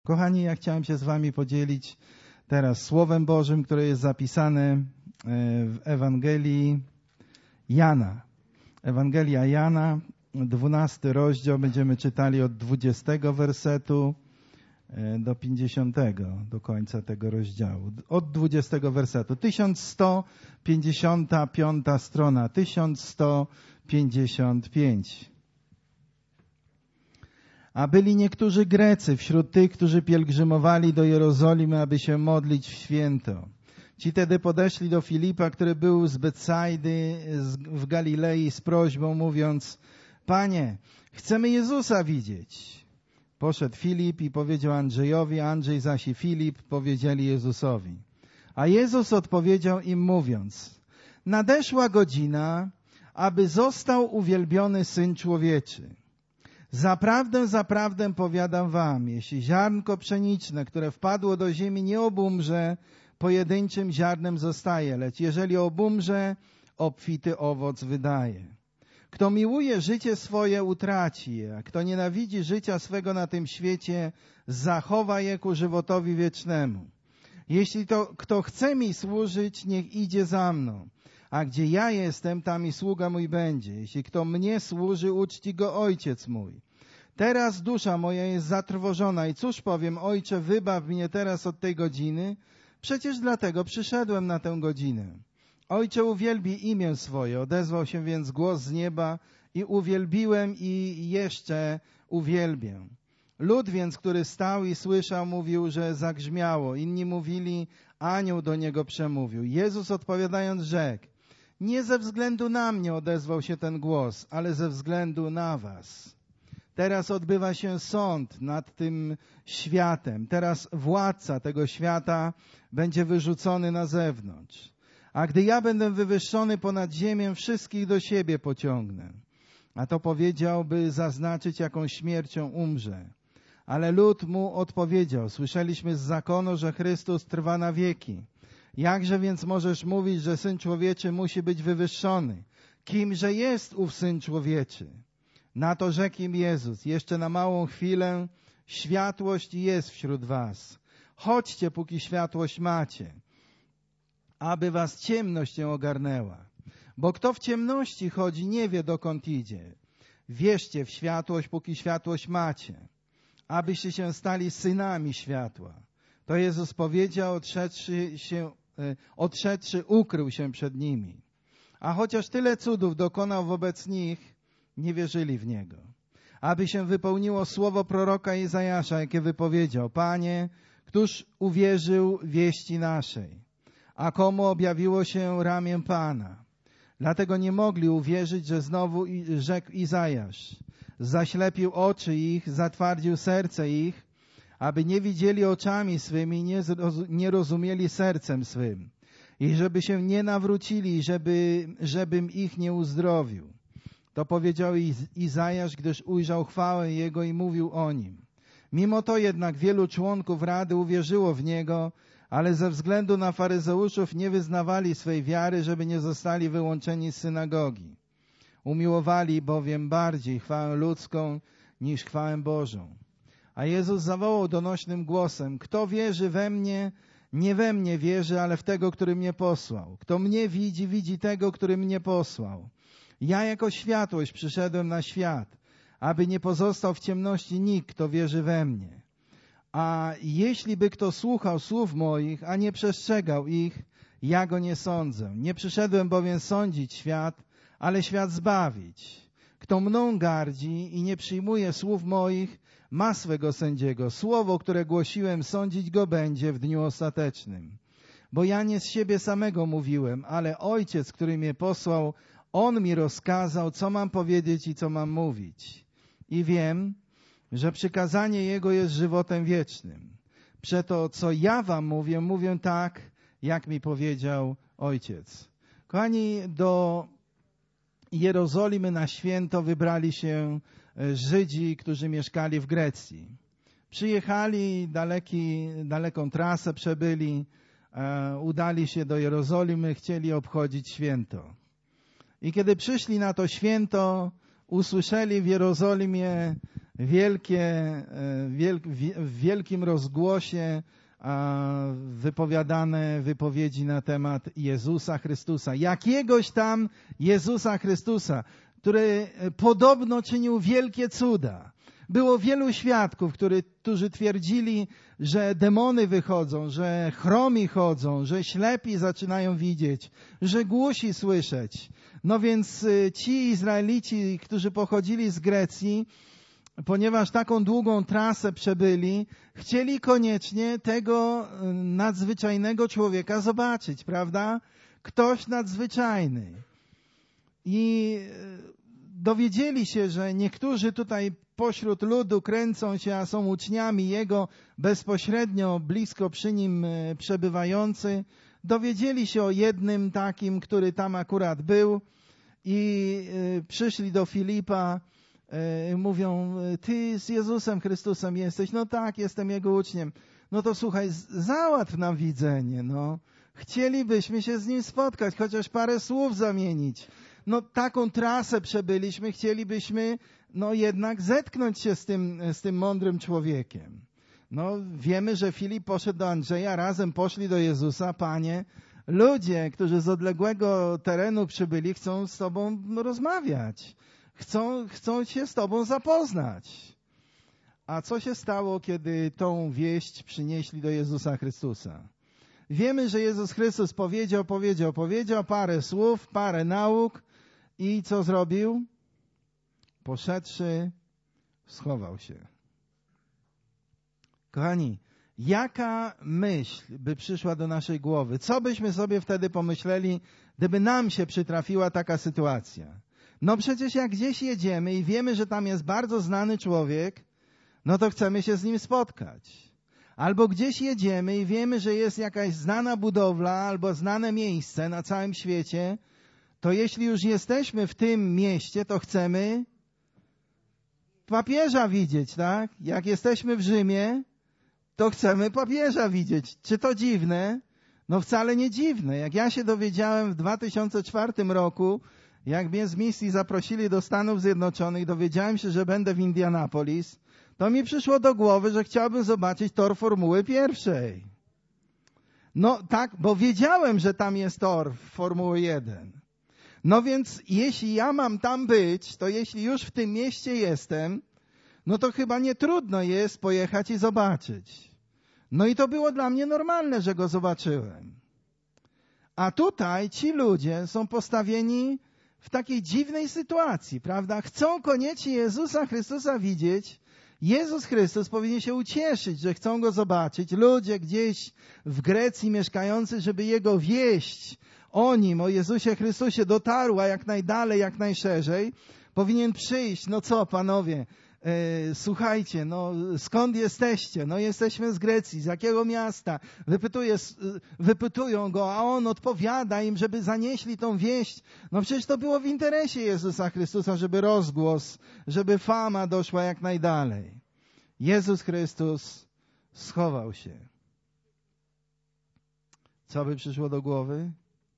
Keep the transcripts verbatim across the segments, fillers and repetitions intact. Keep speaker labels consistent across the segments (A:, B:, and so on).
A: Kochani, ja chciałem się z wami podzielić teraz Słowem Bożym, które jest zapisane w Ewangelii Jana. Ewangelia Jana, dwunasty rozdział, będziemy czytali od dwudziestego wersetu do pięćdziesiątego, do końca tego rozdziału. Od dwudziestego wersetu. tysiąc sto pięćdziesiąta piąta strona, tysiąc sto pięćdziesiąt pięć. A byli niektórzy Grecy wśród tych, którzy pielgrzymowali do Jerozolimy, aby się modlić w święto. Ci tedy podeszli do Filipa, który był z Betsajdy w Galilei, z prośbą, mówiąc: Panie, chcemy Jezusa widzieć. Poszedł Filip i powiedział Andrzejowi, Andrzej zaś i Filip powiedzieli Jezusowi. A Jezus odpowiedział im mówiąc: nadeszła godzina, aby został uwielbiony Syn Człowieczy. Zaprawdę, zaprawdę powiadam wam, jeśli ziarnko pszeniczne, które wpadło do ziemi, nie obumrze, pojedynczym ziarnem zostaje, lecz jeżeli obumrze, obfity owoc wydaje. Kto miłuje życie swoje, utraci je, a kto nienawidzi życia swego na tym świecie, zachowa je ku żywotowi wiecznemu. Jeśli to kto chce mi służyć, niech idzie za mną. A gdzie ja jestem, tam i sługa mój będzie. Jeśli kto mnie służy, uczci go Ojciec mój. Teraz dusza moja jest zatrwożona i cóż powiem, Ojcze, wybaw mnie teraz od tej godziny? Przecież dlatego przyszedłem na tę godzinę. Ojcze, uwielbij imię swoje. Odezwał się więc głos z nieba i uwielbiłem i jeszcze uwielbię. Lud więc, który stał i słyszał, mówił, że zagrzmiało. Inni mówili, anioł do niego przemówił. Jezus odpowiadając rzekł: nie ze względu na mnie odezwał się ten głos, ale ze względu na was. Teraz odbywa się sąd nad tym światem. Teraz władca tego świata będzie wyrzucony na zewnątrz. A gdy ja będę wywyższony ponad ziemię, wszystkich do siebie pociągnę. A to powiedział, by zaznaczyć, jaką śmiercią umrze. Ale lud mu odpowiedział: słyszeliśmy z zakonu, że Chrystus trwa na wieki. Jakże więc możesz mówić, że Syn Człowieczy musi być wywyższony? Kimże jest ów Syn Człowieczy? Na to rzekł im Jezus: jeszcze na małą chwilę światłość jest wśród was. Chodźcie, póki światłość macie, aby was ciemność nie ogarnęła. Bo kto w ciemności chodzi, nie wie, dokąd idzie. Wierzcie w światłość, póki światłość macie, abyście się stali synami światła. To Jezus powiedział, odszedłszy się, odszedłszy, ukrył się przed nimi. A chociaż tyle cudów dokonał wobec nich, nie wierzyli w Niego. Aby się wypełniło słowo proroka Izajasza, jakie wypowiedział: Panie, któż uwierzył wieści naszej? A komu objawiło się ramię Pana? Dlatego nie mogli uwierzyć, że znowu rzekł Izajasz: zaślepił oczy ich, zatwardził serce ich, aby nie widzieli oczami swymi, nie, nie rozumieli sercem swym i żeby się nie nawrócili, żeby, żebym ich nie uzdrowił. To powiedział Izajasz, gdyż ujrzał chwałę Jego i mówił o Nim. Mimo to jednak wielu członków Rady uwierzyło w Niego, ale ze względu na faryzeuszów nie wyznawali swej wiary, żeby nie zostali wyłączeni z synagogi. Umiłowali bowiem bardziej chwałę ludzką niż chwałę Bożą. A Jezus zawołał donośnym głosem: kto wierzy we mnie, nie we mnie wierzy, ale w tego, który mnie posłał. Kto mnie widzi, widzi tego, który mnie posłał. Ja jako światłość przyszedłem na świat, aby nie pozostał w ciemności nikt, kto wierzy we mnie. A jeśli by kto słuchał słów moich, a nie przestrzegał ich, ja go nie sądzę. Nie przyszedłem bowiem sądzić świat, ale świat zbawić. Kto mną gardzi i nie przyjmuje słów moich, ma swego sędziego. Słowo, które głosiłem, sądzić go będzie w dniu ostatecznym. Bo ja nie z siebie samego mówiłem, ale Ojciec, który mnie posłał, On mi rozkazał, co mam powiedzieć i co mam mówić. I wiem, że przykazanie Jego jest żywotem wiecznym. Przeto, co ja wam mówię, mówię tak, jak mi powiedział Ojciec. Kochani, do Jerozolimy na święto wybrali się Żydzi, którzy mieszkali w Grecji. Przyjechali, daleki, daleką trasę przebyli, e, udali się do Jerozolimy, chcieli obchodzić święto. I kiedy przyszli na to święto, usłyszeli w Jerozolimie wielkie, wielk, w wielkim rozgłosie wypowiadane wypowiedzi na temat Jezusa Chrystusa. Jakiegoś tam Jezusa Chrystusa, który podobno czynił wielkie cuda. Było wielu świadków, który, którzy twierdzili, że demony wychodzą, że chromi chodzą, że ślepi zaczynają widzieć, że głusi słyszeć. No więc ci Izraelici, którzy pochodzili z Grecji, ponieważ taką długą trasę przebyli, chcieli koniecznie tego nadzwyczajnego człowieka zobaczyć, prawda? Ktoś nadzwyczajny. I dowiedzieli się, że niektórzy tutaj pośród ludu kręcą się, a są uczniami Jego bezpośrednio, blisko przy Nim przebywający. Dowiedzieli się o jednym takim, który tam akurat był i przyszli do Filipa. Mówią, ty z Jezusem Chrystusem jesteś. No tak, jestem Jego uczniem. No to słuchaj, załatw nam widzenie. No. Chcielibyśmy się z Nim spotkać, chociaż parę słów zamienić. No taką trasę przebyliśmy, chcielibyśmy no jednak zetknąć się z tym, z tym mądrym człowiekiem. No wiemy, że Filip poszedł do Andrzeja, razem poszli do Jezusa. Panie, ludzie, którzy z odległego terenu przybyli, chcą z Tobą rozmawiać. Chcą, chcą się z Tobą zapoznać. A co się stało, kiedy tą wieść przynieśli do Jezusa Chrystusa? Wiemy, że Jezus Chrystus powiedział, powiedział, powiedział parę słów, parę nauk i co zrobił? Poszedłszy, schował się. Kochani, jaka myśl by przyszła do naszej głowy? Co byśmy sobie wtedy pomyśleli, gdyby nam się przytrafiła taka sytuacja? No przecież jak gdzieś jedziemy i wiemy, że tam jest bardzo znany człowiek, no to chcemy się z nim spotkać. Albo gdzieś jedziemy i wiemy, że jest jakaś znana budowla albo znane miejsce na całym świecie, to jeśli już jesteśmy w tym mieście, to chcemy papieża widzieć, tak? Jak jesteśmy w Rzymie, to chcemy papieża widzieć. Czy to dziwne? No wcale nie dziwne. Jak ja się dowiedziałem w dwa tysiące czwartym roku, jak mnie z misji zaprosili do Stanów Zjednoczonych, dowiedziałem się, że będę w Indianapolis, to mi przyszło do głowy, że chciałbym zobaczyć tor Formuły pierwszej. No tak, bo wiedziałem, że tam jest tor Formuły jeden. No więc jeśli ja mam tam być, to jeśli już w tym mieście jestem, no to chyba nie trudno jest pojechać i zobaczyć. No i to było dla mnie normalne, że go zobaczyłem. A tutaj ci ludzie są postawieni w takiej dziwnej sytuacji, prawda? Chcą koniecznie Jezusa Chrystusa widzieć. Jezus Chrystus powinien się ucieszyć, że chcą Go zobaczyć. Ludzie gdzieś w Grecji mieszkający, żeby Jego wieść o Nim, o Jezusie Chrystusie dotarła jak najdalej, jak najszerzej. Powinien przyjść. No co, panowie, e, słuchajcie, no skąd jesteście? No jesteśmy z Grecji, z jakiego miasta? Wypytuje, wypytują Go, a On odpowiada im, żeby zanieśli tą wieść. No przecież to było w interesie Jezusa Chrystusa, żeby rozgłos, żeby fama doszła jak najdalej. Jezus Chrystus schował się. Co by przyszło do głowy?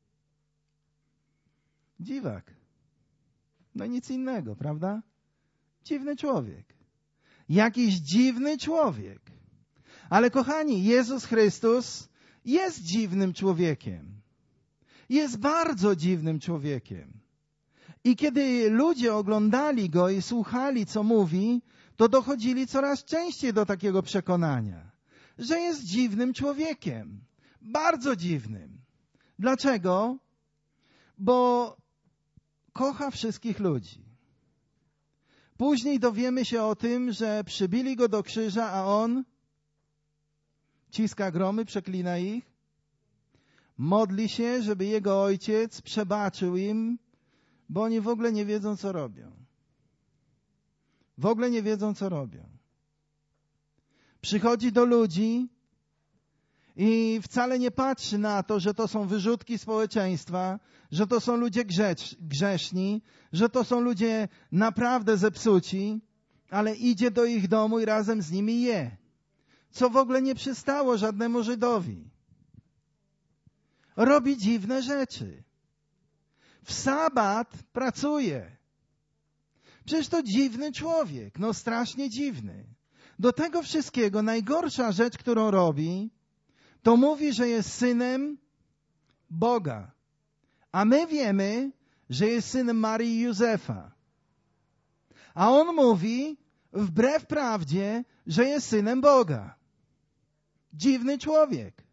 A: Dziwak. No nic innego, prawda? Dziwny człowiek. Jakiś dziwny człowiek. Ale kochani, Jezus Chrystus jest dziwnym człowiekiem. Jest bardzo dziwnym człowiekiem. I kiedy ludzie oglądali Go i słuchali, co mówi, to dochodzili coraz częściej do takiego przekonania, że jest dziwnym człowiekiem. Bardzo dziwnym. Dlaczego? Bo kocha wszystkich ludzi. Później dowiemy się o tym, że przybili Go do krzyża, a On ciska gromy, przeklina ich, modli się, żeby Jego Ojciec przebaczył im, bo oni w ogóle nie wiedzą, co robią. W ogóle nie wiedzą, co robią. Przychodzi do ludzi i wcale nie patrzy na to, że to są wyrzutki społeczeństwa, że to są ludzie grzecz, grzeszni, że to są ludzie naprawdę zepsuci, ale idzie do ich domu i razem z nimi je. Co w ogóle nie przystało żadnemu Żydowi. Robi dziwne rzeczy. W sabat pracuje. Przecież to dziwny człowiek, no strasznie dziwny. Do tego wszystkiego najgorsza rzecz, którą robi, to mówi, że jest synem Boga. A my wiemy, że jest synem Marii i Józefa. A on mówi, wbrew prawdzie, że jest synem Boga. Dziwny człowiek.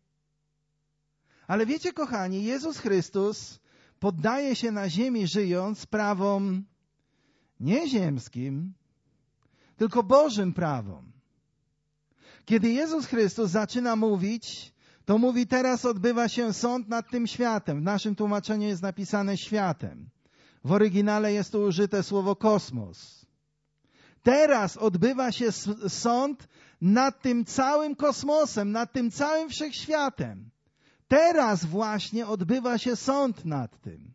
A: Ale wiecie, kochani, Jezus Chrystus poddaje się na ziemi, żyjąc prawom nie ziemskim, tylko Bożym prawom. Kiedy Jezus Chrystus zaczyna mówić, to mówi, teraz odbywa się sąd nad tym światem. W naszym tłumaczeniu jest napisane światem. W oryginale jest tu użyte słowo kosmos. Teraz odbywa się sąd nad tym całym kosmosem, nad tym całym wszechświatem. Teraz właśnie odbywa się sąd nad tym.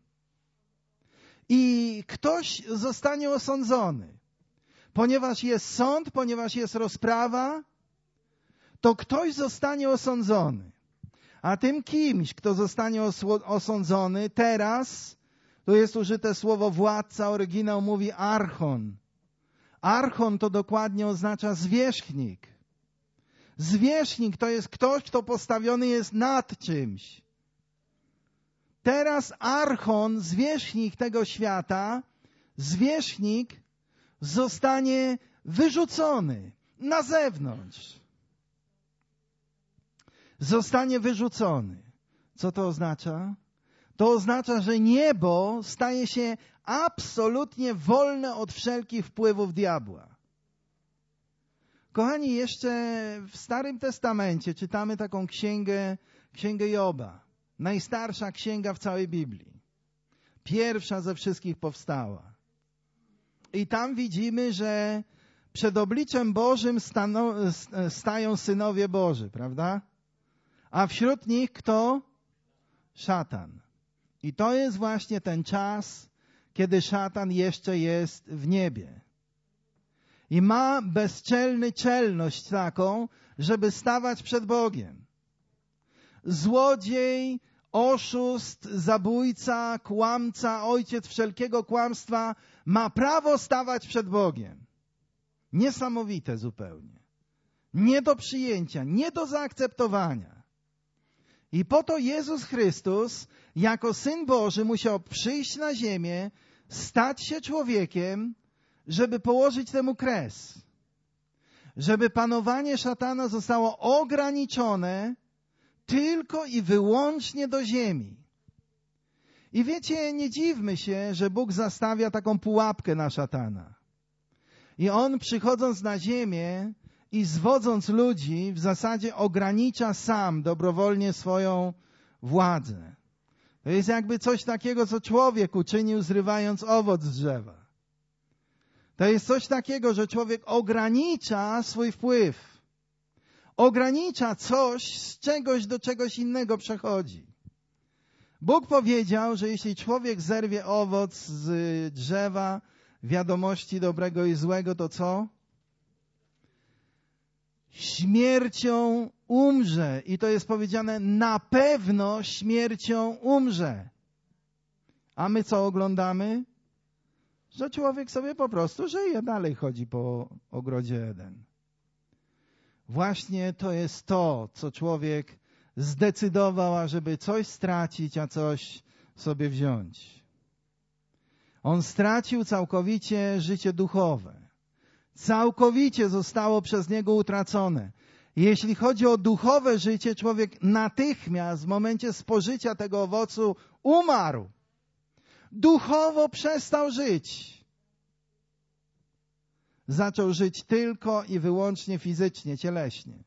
A: I ktoś zostanie osądzony. Ponieważ jest sąd, ponieważ jest rozprawa, to ktoś zostanie osądzony. A tym kimś, kto zostanie osądzony teraz, tu jest użyte słowo władca, oryginał mówi archon. Archon to dokładnie oznacza zwierzchnik. Zwierzchnik to jest ktoś, kto postawiony jest nad czymś. Teraz archon, zwierzchnik tego świata, zwierzchnik zostanie wyrzucony na zewnątrz. Zostanie wyrzucony. Co to oznacza? To oznacza, że niebo staje się absolutnie wolne od wszelkich wpływów diabła. Kochani, jeszcze w Starym Testamencie czytamy taką księgę, księgę Joba. Najstarsza księga w całej Biblii. Pierwsza ze wszystkich powstała. I tam widzimy, że przed obliczem Bożym stano, stają synowie Boży, prawda? A wśród nich kto? Szatan. I to jest właśnie ten czas, kiedy szatan jeszcze jest w niebie. I ma bezczelny czelność taką, żeby stawać przed Bogiem. Złodziej, oszust, zabójca, kłamca, ojciec wszelkiego kłamstwa ma prawo stawać przed Bogiem. Niesamowite zupełnie. Nie do przyjęcia, nie do zaakceptowania. I po to Jezus Chrystus, jako Syn Boży, musiał przyjść na ziemię, stać się człowiekiem, żeby położyć temu kres. Żeby panowanie szatana zostało ograniczone tylko i wyłącznie do ziemi. I wiecie, nie dziwmy się, że Bóg zastawia taką pułapkę na szatana. I on, przychodząc na ziemię i zwodząc ludzi, w zasadzie ogranicza sam dobrowolnie swoją władzę. To jest jakby coś takiego, co człowiek uczynił, zrywając owoc z drzewa. To jest coś takiego, że człowiek ogranicza swój wpływ. Ogranicza coś z czegoś do czegoś innego przechodzi. Bóg powiedział, że jeśli człowiek zerwie owoc z drzewa wiadomości dobrego i złego, to co? Śmiercią umrze. I to jest powiedziane, na pewno śmiercią umrze. A my co oglądamy? Że człowiek sobie po prostu żyje, dalej chodzi po ogrodzie Eden. Właśnie to jest to, co człowiek zdecydował, ażeby coś stracić, a coś sobie wziąć. On stracił całkowicie życie duchowe. Całkowicie zostało przez niego utracone. Jeśli chodzi o duchowe życie, człowiek natychmiast w momencie spożycia tego owocu umarł. Duchowo przestał żyć. Zaczął żyć tylko i wyłącznie fizycznie, cieleśnie.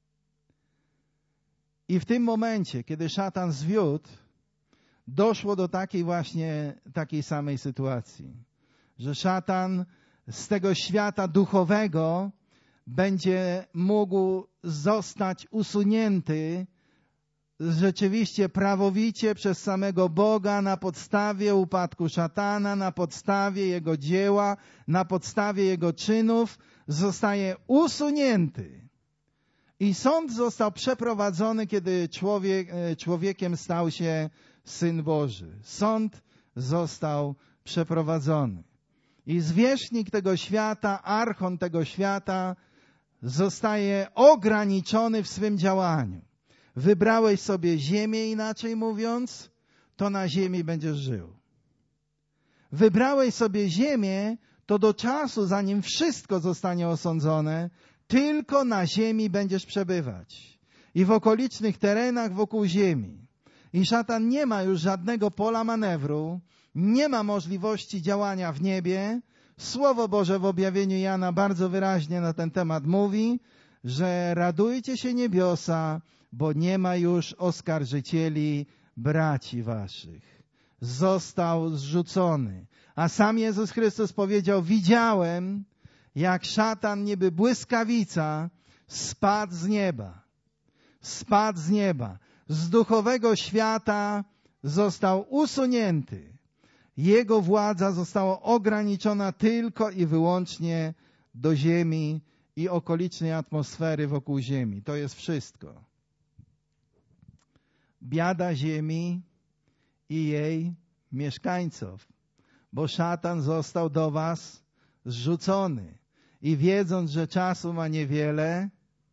A: I w tym momencie, kiedy szatan zwiódł, doszło do takiej właśnie, takiej samej sytuacji. Że szatan z tego świata duchowego będzie mógł zostać usunięty rzeczywiście prawowicie przez samego Boga na podstawie upadku szatana, na podstawie jego dzieła, na podstawie jego czynów zostaje usunięty. I sąd został przeprowadzony, kiedy człowiek, człowiekiem stał się Syn Boży. Sąd został przeprowadzony. I zwierzchnik tego świata, archon tego świata zostaje ograniczony w swym działaniu. Wybrałeś sobie ziemię, inaczej mówiąc, to na ziemi będziesz żył. Wybrałeś sobie ziemię, to do czasu, zanim wszystko zostanie osądzone, tylko na ziemi będziesz przebywać. I w okolicznych terenach wokół ziemi. I szatan nie ma już żadnego pola manewru, nie ma możliwości działania w niebie. Słowo Boże w objawieniu Jana bardzo wyraźnie na ten temat mówi, że radujcie się niebiosa, bo nie ma już oskarżycieli braci waszych. Został zrzucony. A sam Jezus Chrystus powiedział, widziałem, jak szatan niby błyskawica spadł z nieba. Spadł z nieba. Z duchowego świata został usunięty. Jego władza została ograniczona tylko i wyłącznie do ziemi i okolicznej atmosfery wokół ziemi. To jest wszystko. Biada ziemi i jej mieszkańców, bo szatan został do was zrzucony i wiedząc, że czasu ma niewiele,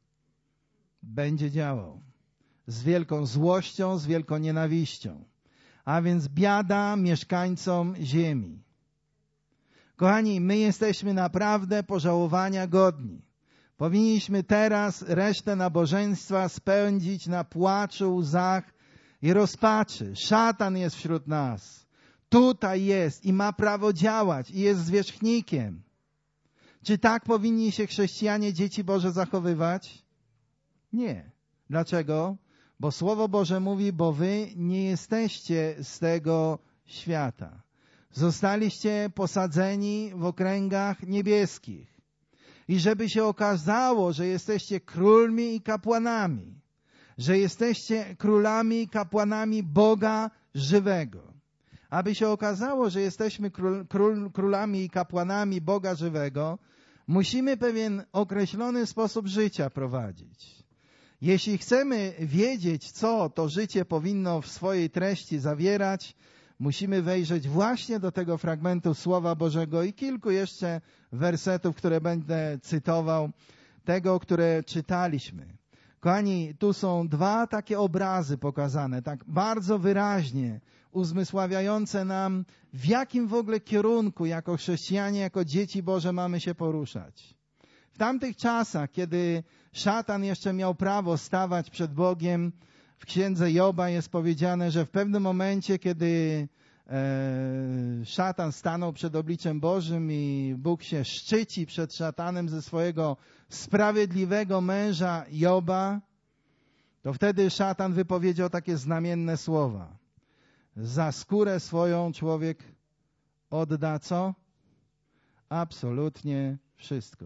A: będzie działał z wielką złością, z wielką nienawiścią. A więc biada mieszkańcom ziemi. Kochani, my jesteśmy naprawdę pożałowania godni. Powinniśmy teraz resztę nabożeństwa spędzić na płaczu, łzach i rozpaczy. Szatan jest wśród nas. Tutaj jest i ma prawo działać i jest zwierzchnikiem. Czy tak powinni się chrześcijanie, dzieci Boże zachowywać? Nie. Dlaczego? Bo Słowo Boże mówi, bo wy nie jesteście z tego świata. Zostaliście posadzeni w okręgach niebieskich. I żeby się okazało, że jesteście królmi i kapłanami, że jesteście królami i kapłanami Boga żywego. Aby się okazało, że jesteśmy król, król, królami i kapłanami Boga żywego, musimy pewien określony sposób życia prowadzić. Jeśli chcemy wiedzieć, co to życie powinno w swojej treści zawierać, musimy wejrzeć właśnie do tego fragmentu Słowa Bożego i kilku jeszcze wersetów, które będę cytował, tego, które czytaliśmy. Kochani, tu są dwa takie obrazy pokazane, tak bardzo wyraźnie uzmysławiające nam, w jakim w ogóle kierunku jako chrześcijanie, jako dzieci Boże mamy się poruszać. W tamtych czasach, kiedy szatan jeszcze miał prawo stawać przed Bogiem, w księdze Joba jest powiedziane, że w pewnym momencie, kiedy e, szatan stanął przed obliczem Bożym i Bóg się szczyci przed szatanem ze swojego sprawiedliwego męża Joba, to wtedy szatan wypowiedział takie znamienne słowa. Za skórę swoją człowiek odda co? Absolutnie wszystko.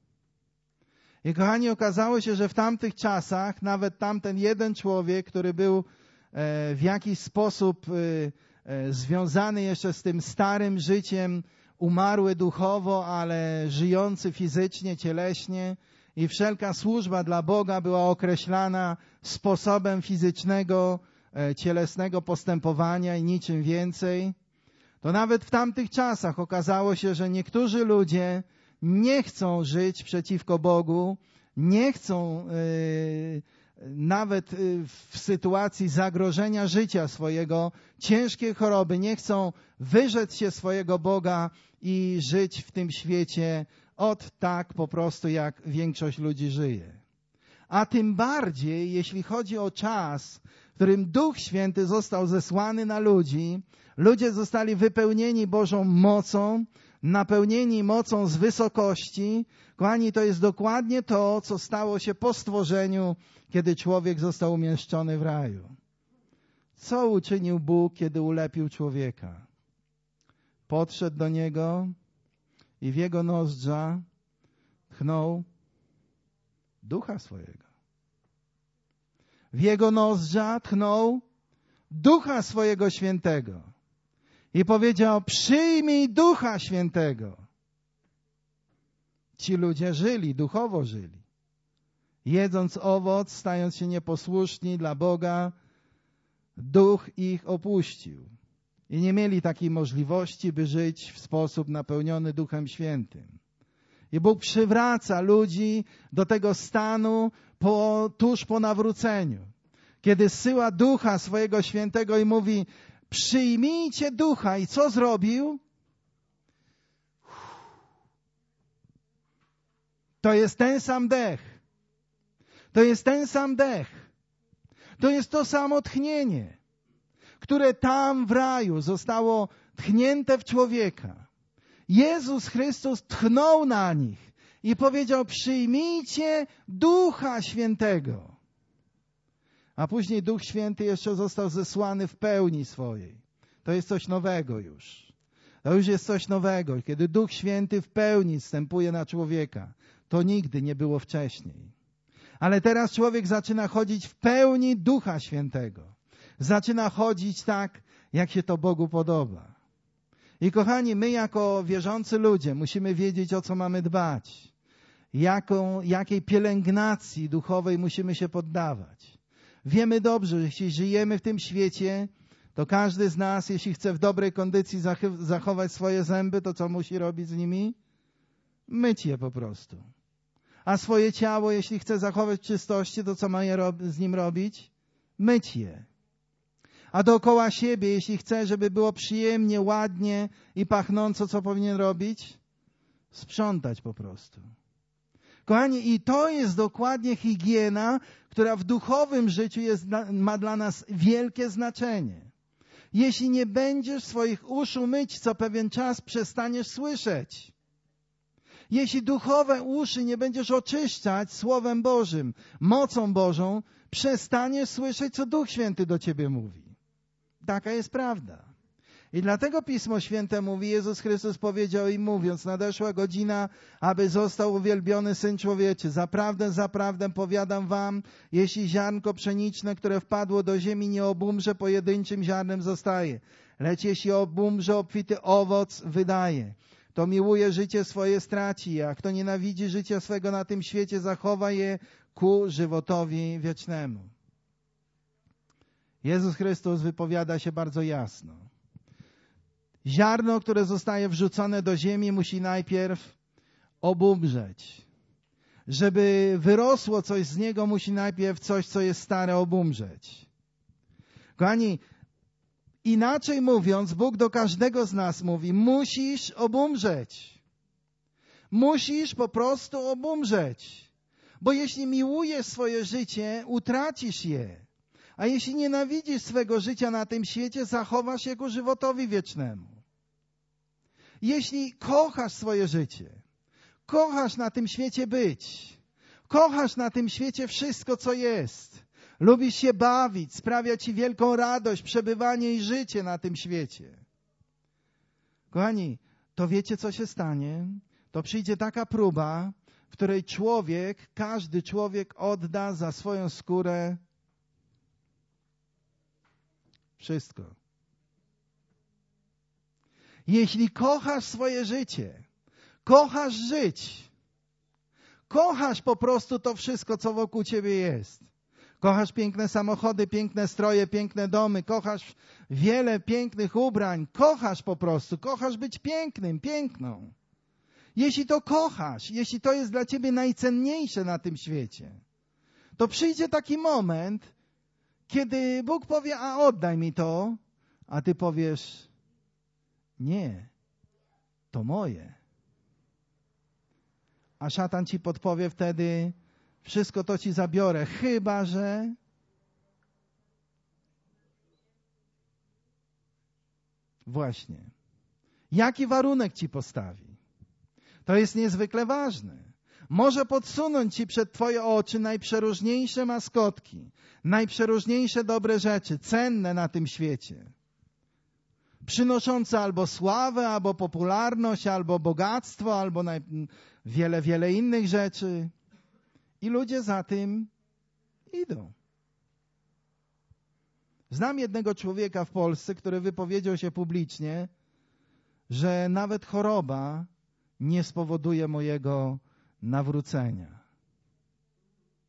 A: I kochani, okazało się, że w tamtych czasach nawet tamten jeden człowiek, który był w jakiś sposób związany jeszcze z tym starym życiem, umarły duchowo, ale żyjący fizycznie, cieleśnie i wszelka służba dla Boga była określana sposobem fizycznego, cielesnego postępowania i niczym więcej, to nawet w tamtych czasach okazało się, że niektórzy ludzie nie chcą żyć przeciwko Bogu, nie chcą yy, nawet yy, w sytuacji zagrożenia życia swojego, ciężkiej choroby, nie chcą wyrzec się swojego Boga i żyć w tym świecie od tak po prostu, jak większość ludzi żyje. A tym bardziej, jeśli chodzi o czas, w którym Duch Święty został zesłany na ludzi, ludzie zostali wypełnieni Bożą mocą, napełnieni mocą z wysokości. Kochani, to jest dokładnie to, co stało się po stworzeniu, kiedy człowiek został umieszczony w raju. Co uczynił Bóg, kiedy ulepił człowieka? Podszedł do niego i w jego nozdrza tchnął Ducha swojego. W jego nozdrza tchnął Ducha swojego Świętego. I powiedział, przyjmij Ducha Świętego. Ci ludzie żyli, duchowo żyli. Jedząc owoc, stając się nieposłuszni dla Boga, Duch ich opuścił. I nie mieli takiej możliwości, by żyć w sposób napełniony Duchem Świętym. I Bóg przywraca ludzi do tego stanu po, tuż po nawróceniu. Kiedy zsyła Ducha swojego Świętego i mówi: przyjmijcie Ducha. I co zrobił? To jest ten sam dech. To jest ten sam dech. To jest to samo tchnienie, które tam w raju zostało tchnięte w człowieka. Jezus Chrystus tchnął na nich i powiedział: przyjmijcie Ducha Świętego. A później Duch Święty jeszcze został zesłany w pełni swojej. To jest coś nowego już. To już jest coś nowego. Kiedy Duch Święty w pełni zstępuje na człowieka, to nigdy nie było wcześniej. Ale teraz człowiek zaczyna chodzić w pełni Ducha Świętego. Zaczyna chodzić tak, jak się to Bogu podoba. I kochani, my jako wierzący ludzie musimy wiedzieć, o co mamy dbać. Jaką, jakiej pielęgnacji duchowej musimy się poddawać. Wiemy dobrze, że jeśli żyjemy w tym świecie, to każdy z nas, jeśli chce w dobrej kondycji zachować swoje zęby, to co musi robić z nimi? Myć je po prostu. A swoje ciało, jeśli chce zachować w czystości, to co ma je z nim robić? Myć je. A dookoła siebie, jeśli chce, żeby było przyjemnie, ładnie i pachnąco, co powinien robić? Sprzątać po prostu. Kochani, i to jest dokładnie higiena, która w duchowym życiu jest, ma dla nas wielkie znaczenie. Jeśli nie będziesz swoich uszu myć, co pewien czas przestaniesz słyszeć. Jeśli duchowe uszy nie będziesz oczyszczać Słowem Bożym, mocą Bożą, przestaniesz słyszeć, co Duch Święty do ciebie mówi. Taka jest prawda. I dlatego Pismo Święte mówi, Jezus Chrystus powiedział im mówiąc: nadeszła godzina, aby został uwielbiony Syn Człowieczy. Zaprawdę, zaprawdę powiadam wam, jeśli ziarnko pszeniczne, które wpadło do ziemi, nie obumrze, pojedynczym ziarnem zostaje. Lecz jeśli obumrze, obfity owoc wydaje. To miłuje życie swoje, straci je, a kto nienawidzi życia swego na tym świecie, zachowa je ku żywotowi wiecznemu. Jezus Chrystus wypowiada się bardzo jasno. Ziarno, które zostaje wrzucone do ziemi, musi najpierw obumrzeć. Żeby wyrosło coś z niego, musi najpierw coś, co jest stare, obumrzeć. Kochani, inaczej mówiąc, Bóg do każdego z nas mówi: musisz obumrzeć. Musisz po prostu obumrzeć. Bo jeśli miłujesz swoje życie, utracisz je. A jeśli nienawidzisz swego życia na tym świecie, zachowasz je ku żywotowi wiecznemu. Jeśli kochasz swoje życie, kochasz na tym świecie być, kochasz na tym świecie wszystko, co jest, lubisz się bawić, sprawia ci wielką radość przebywanie i życie na tym świecie. Kochani, to wiecie, co się stanie? To przyjdzie taka próba, w której człowiek, każdy człowiek odda za swoją skórę wszystko. Jeśli kochasz swoje życie, kochasz żyć, kochasz po prostu to wszystko, co wokół ciebie jest. Kochasz piękne samochody, piękne stroje, piękne domy, kochasz wiele pięknych ubrań, kochasz po prostu, kochasz być pięknym, piękną. Jeśli to kochasz, jeśli to jest dla ciebie najcenniejsze na tym świecie, to przyjdzie taki moment, kiedy Bóg powie: a oddaj mi to, a ty powiesz: nie, to moje. A szatan ci podpowie wtedy: wszystko to ci zabiorę, chyba że... Właśnie. Jaki warunek ci postawi? To jest niezwykle ważne. Może podsunąć ci przed twoje oczy najprzeróżniejsze maskotki, najprzeróżniejsze dobre rzeczy, cenne na tym świecie. Przynoszące albo sławę, albo popularność, albo bogactwo, albo naj... wiele, wiele innych rzeczy. I ludzie za tym idą. Znam jednego człowieka w Polsce, który wypowiedział się publicznie, że nawet choroba nie spowoduje mojego nawrócenia.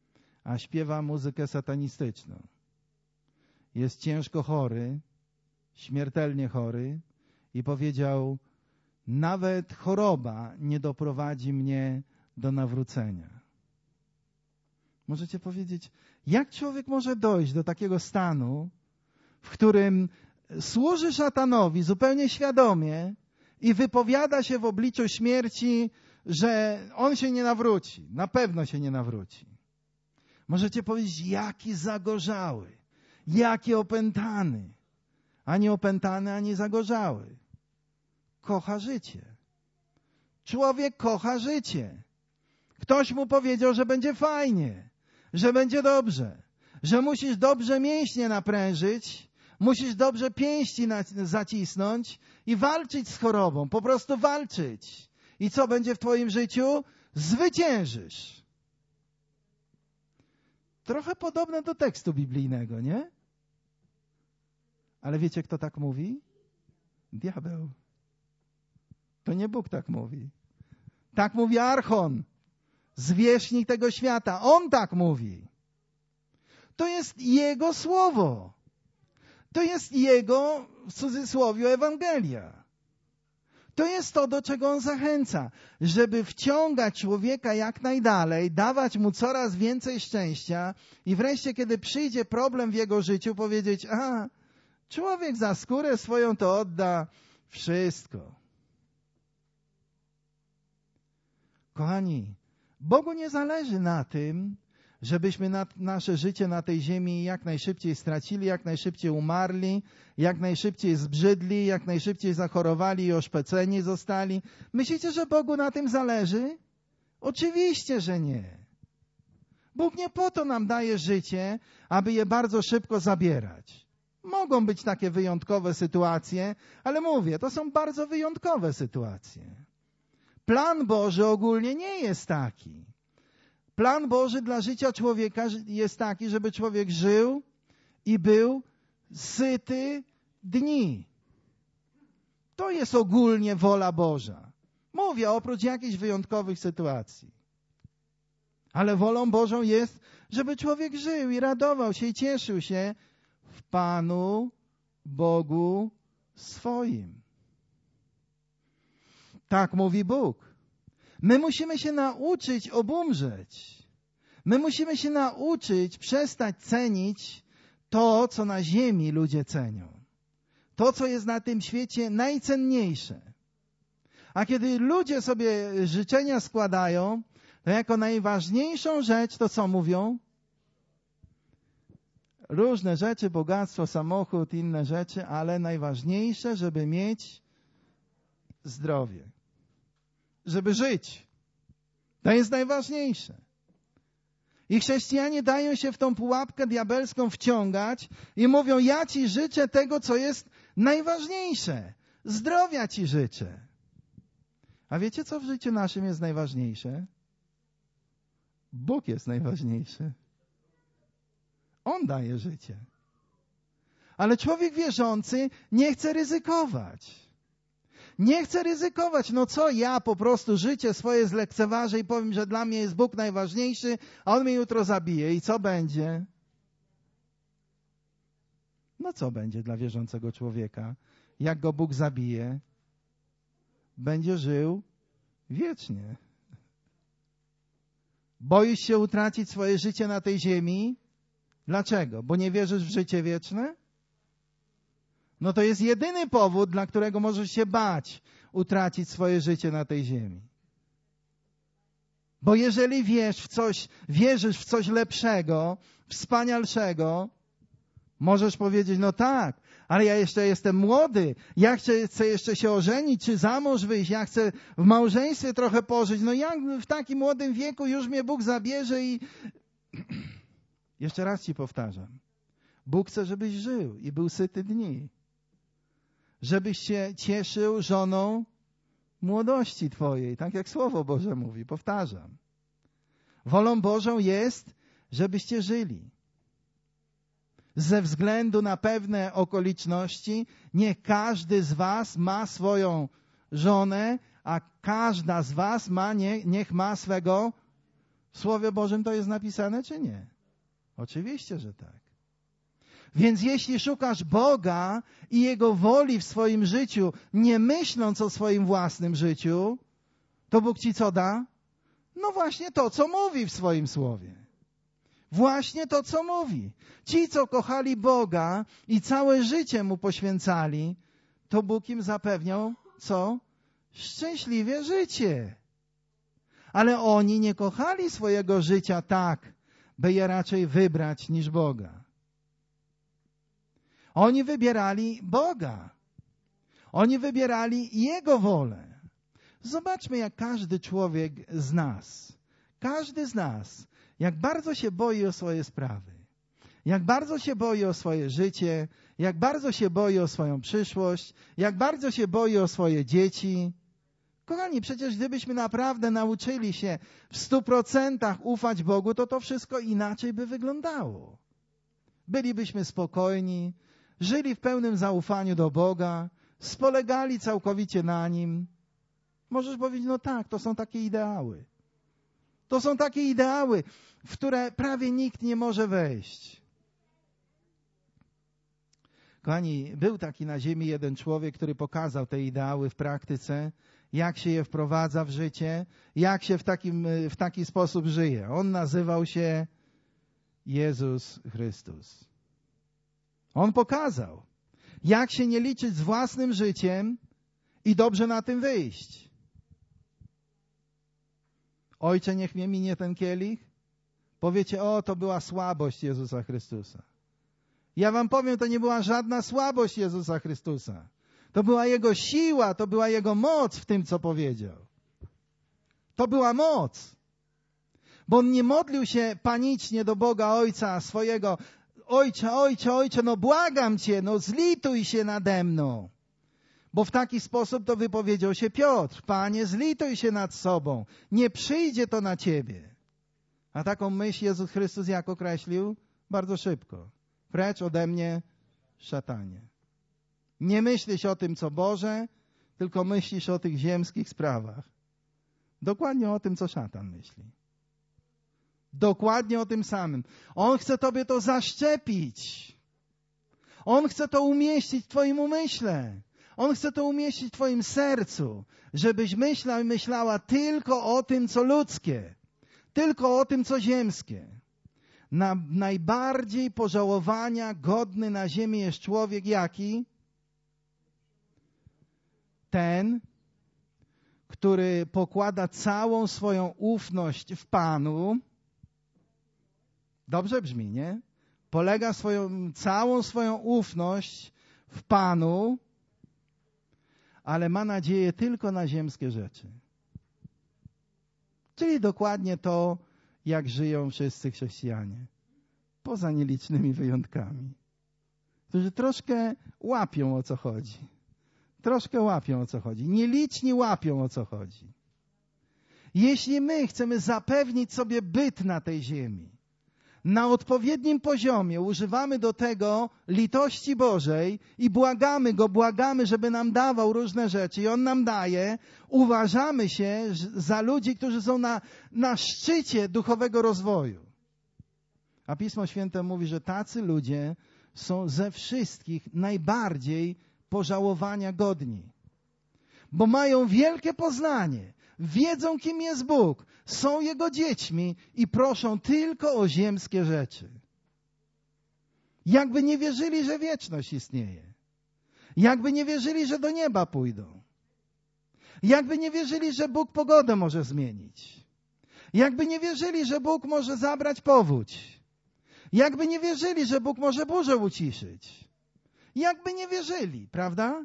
A: A śpiewa muzykę satanistyczną. Jest ciężko chory, śmiertelnie chory i powiedział: nawet choroba nie doprowadzi mnie do nawrócenia. Możecie powiedzieć, jak człowiek może dojść do takiego stanu, w którym służy szatanowi zupełnie świadomie i wypowiada się w obliczu śmierci, że on się nie nawróci, na pewno się nie nawróci. Możecie powiedzieć, jaki zagorzały, jaki opętany, ani opętany, ani zagorzały. Kocha życie. Człowiek kocha życie. Ktoś mu powiedział, że będzie fajnie, że będzie dobrze, że musisz dobrze mięśnie naprężyć, musisz dobrze pięści zacisnąć i walczyć z chorobą, po prostu walczyć. I co będzie w twoim życiu? Zwyciężysz. Trochę podobne do tekstu biblijnego, nie? Ale wiecie, kto tak mówi? Diabeł. To nie Bóg tak mówi. Tak mówi Archon, zwierzchnik tego świata. On tak mówi. To jest Jego słowo. To jest Jego, w cudzysłowie, Ewangelia. To jest to, do czego On zachęca. Żeby wciągać człowieka jak najdalej, dawać mu coraz więcej szczęścia i wreszcie, kiedy przyjdzie problem w jego życiu, powiedzieć: a, człowiek za skórę swoją to odda wszystko. Kochani, Bogu nie zależy na tym, żebyśmy na, nasze życie na tej ziemi jak najszybciej stracili, jak najszybciej umarli, jak najszybciej zbrzydli, jak najszybciej zachorowali i oszpeceni zostali. Myślicie, że Bogu na tym zależy? Oczywiście, że nie. Bóg nie po to nam daje życie, aby je bardzo szybko zabierać. Mogą być takie wyjątkowe sytuacje, ale mówię, to są bardzo wyjątkowe sytuacje. Plan Boży ogólnie nie jest taki. Plan Boży dla życia człowieka jest taki, żeby człowiek żył i był syty dni. To jest ogólnie wola Boża. Mówię, oprócz jakichś wyjątkowych sytuacji. Ale wolą Bożą jest, żeby człowiek żył i radował się i cieszył się w Panu Bogu swoim. Tak mówi Bóg. My musimy się nauczyć obumrzeć. My musimy się nauczyć przestać cenić to, co na ziemi ludzie cenią. To, co jest na tym świecie najcenniejsze. A kiedy ludzie sobie życzenia składają, to jako najważniejszą rzecz to co mówią? Różne rzeczy, bogactwo, samochód, inne rzeczy, ale najważniejsze, żeby mieć zdrowie. Żeby żyć. To jest najważniejsze. I chrześcijanie dają się w tą pułapkę diabelską wciągać i mówią: ja ci życzę tego, co jest najważniejsze. Zdrowia ci życzę. A wiecie, co w życiu naszym jest najważniejsze? Bóg jest najważniejszy. On daje życie. Ale człowiek wierzący nie chce ryzykować. Nie chcę ryzykować. No co, ja po prostu życie swoje zlekceważę i powiem, że dla mnie jest Bóg najważniejszy, a On mnie jutro zabije. I co będzie? No co będzie dla wierzącego człowieka? Jak go Bóg zabije, będzie żył wiecznie. Boisz się utracić swoje życie na tej ziemi? Dlaczego? Bo nie wierzysz w życie wieczne? No to jest jedyny powód, dla którego możesz się bać utracić swoje życie na tej ziemi. Bo jeżeli wiesz w coś, wierzysz w coś lepszego, wspanialszego, możesz powiedzieć: no tak, ale ja jeszcze jestem młody, ja chcę, chcę jeszcze się ożenić, czy za mąż wyjść, ja chcę w małżeństwie trochę pożyć. No jak w takim młodym wieku już mnie Bóg zabierze i... Jeszcze raz ci powtarzam. Bóg chce, żebyś żył i był syty dni. Żebyś się cieszył żoną młodości twojej, tak jak Słowo Boże mówi, powtarzam. Wolą Bożą jest, żebyście żyli. Ze względu na pewne okoliczności nie każdy z was ma swoją żonę, a każda z was ma, nie, niech ma swego. W Słowie Bożym to jest napisane, czy nie? Oczywiście, że tak. Więc jeśli szukasz Boga i Jego woli w swoim życiu, nie myśląc o swoim własnym życiu, to Bóg ci co da? No właśnie to, co mówi w swoim słowie. Właśnie to, co mówi. Ci, co kochali Boga i całe życie Mu poświęcali, to Bóg im zapewniał, co? Szczęśliwie życie. Ale oni nie kochali swojego życia tak, by je raczej wybrać niż Boga. Oni wybierali Boga. Oni wybierali Jego wolę. Zobaczmy, jak każdy człowiek z nas, każdy z nas, jak bardzo się boi o swoje sprawy, jak bardzo się boi o swoje życie, jak bardzo się boi o swoją przyszłość, jak bardzo się boi o swoje dzieci. Kochani, przecież gdybyśmy naprawdę nauczyli się w stu procentach ufać Bogu, to to wszystko inaczej by wyglądało. Bylibyśmy spokojni, żyli w pełnym zaufaniu do Boga, spolegali całkowicie na Nim. Możesz powiedzieć, no tak, to są takie ideały. To są takie ideały, w które prawie nikt nie może wejść. Kochani, był taki na ziemi jeden człowiek, który pokazał te ideały w praktyce, jak się je wprowadza w życie, jak się w, takim, w taki sposób żyje. On nazywał się Jezus Chrystus. On pokazał, jak się nie liczyć z własnym życiem i dobrze na tym wyjść. Ojcze, niech mnie minie ten kielich. Powiecie, o, to była słabość Jezusa Chrystusa. Ja wam powiem, to nie była żadna słabość Jezusa Chrystusa. To była Jego siła, to była Jego moc w tym, co powiedział. To była moc. Bo On nie modlił się panicznie do Boga Ojca swojego. Ojcze, ojcze, ojcze, no błagam Cię, no zlituj się nade mną. Bo w taki sposób to wypowiedział się Piotr. Panie, zlituj się nad sobą. Nie przyjdzie to na Ciebie. A taką myśl Jezus Chrystus jak określił? Bardzo szybko. Precz ode mnie, szatanie. Nie myślisz o tym, co Boże, tylko myślisz o tych ziemskich sprawach. Dokładnie o tym, co szatan myśli. Dokładnie o tym samym. On chce tobie to zaszczepić. On chce to umieścić w twoim umyśle. On chce to umieścić w twoim sercu, żebyś myślał i myślała tylko o tym, co ludzkie. Tylko o tym, co ziemskie. Na, najbardziej pożałowania godny na ziemi jest człowiek jaki? Ten, który pokłada całą swoją ufność w Panu. Dobrze brzmi, nie? Polega swoją, całą swoją ufność w Panu, ale ma nadzieję tylko na ziemskie rzeczy. Czyli dokładnie to, jak żyją wszyscy chrześcijanie. Poza nielicznymi wyjątkami. Którzy troszkę łapią, o co chodzi. Troszkę łapią, o co chodzi. Nieliczni łapią, o co chodzi. Jeśli my chcemy zapewnić sobie byt na tej ziemi, na odpowiednim poziomie używamy do tego litości Bożej i błagamy Go, błagamy, żeby nam dawał różne rzeczy i On nam daje, uważamy się za ludzi, którzy są na, na szczycie duchowego rozwoju. A Pismo Święte mówi, że tacy ludzie są ze wszystkich najbardziej pożałowania godni. Bo mają wielkie poznanie, wiedzą, kim jest Bóg, są Jego dziećmi i proszą tylko o ziemskie rzeczy. Jakby nie wierzyli, że wieczność istnieje. Jakby nie wierzyli, że do nieba pójdą. Jakby nie wierzyli, że Bóg pogodę może zmienić. Jakby nie wierzyli, że Bóg może zabrać powódź. Jakby nie wierzyli, że Bóg może burzę uciszyć. Jakby nie wierzyli, prawda?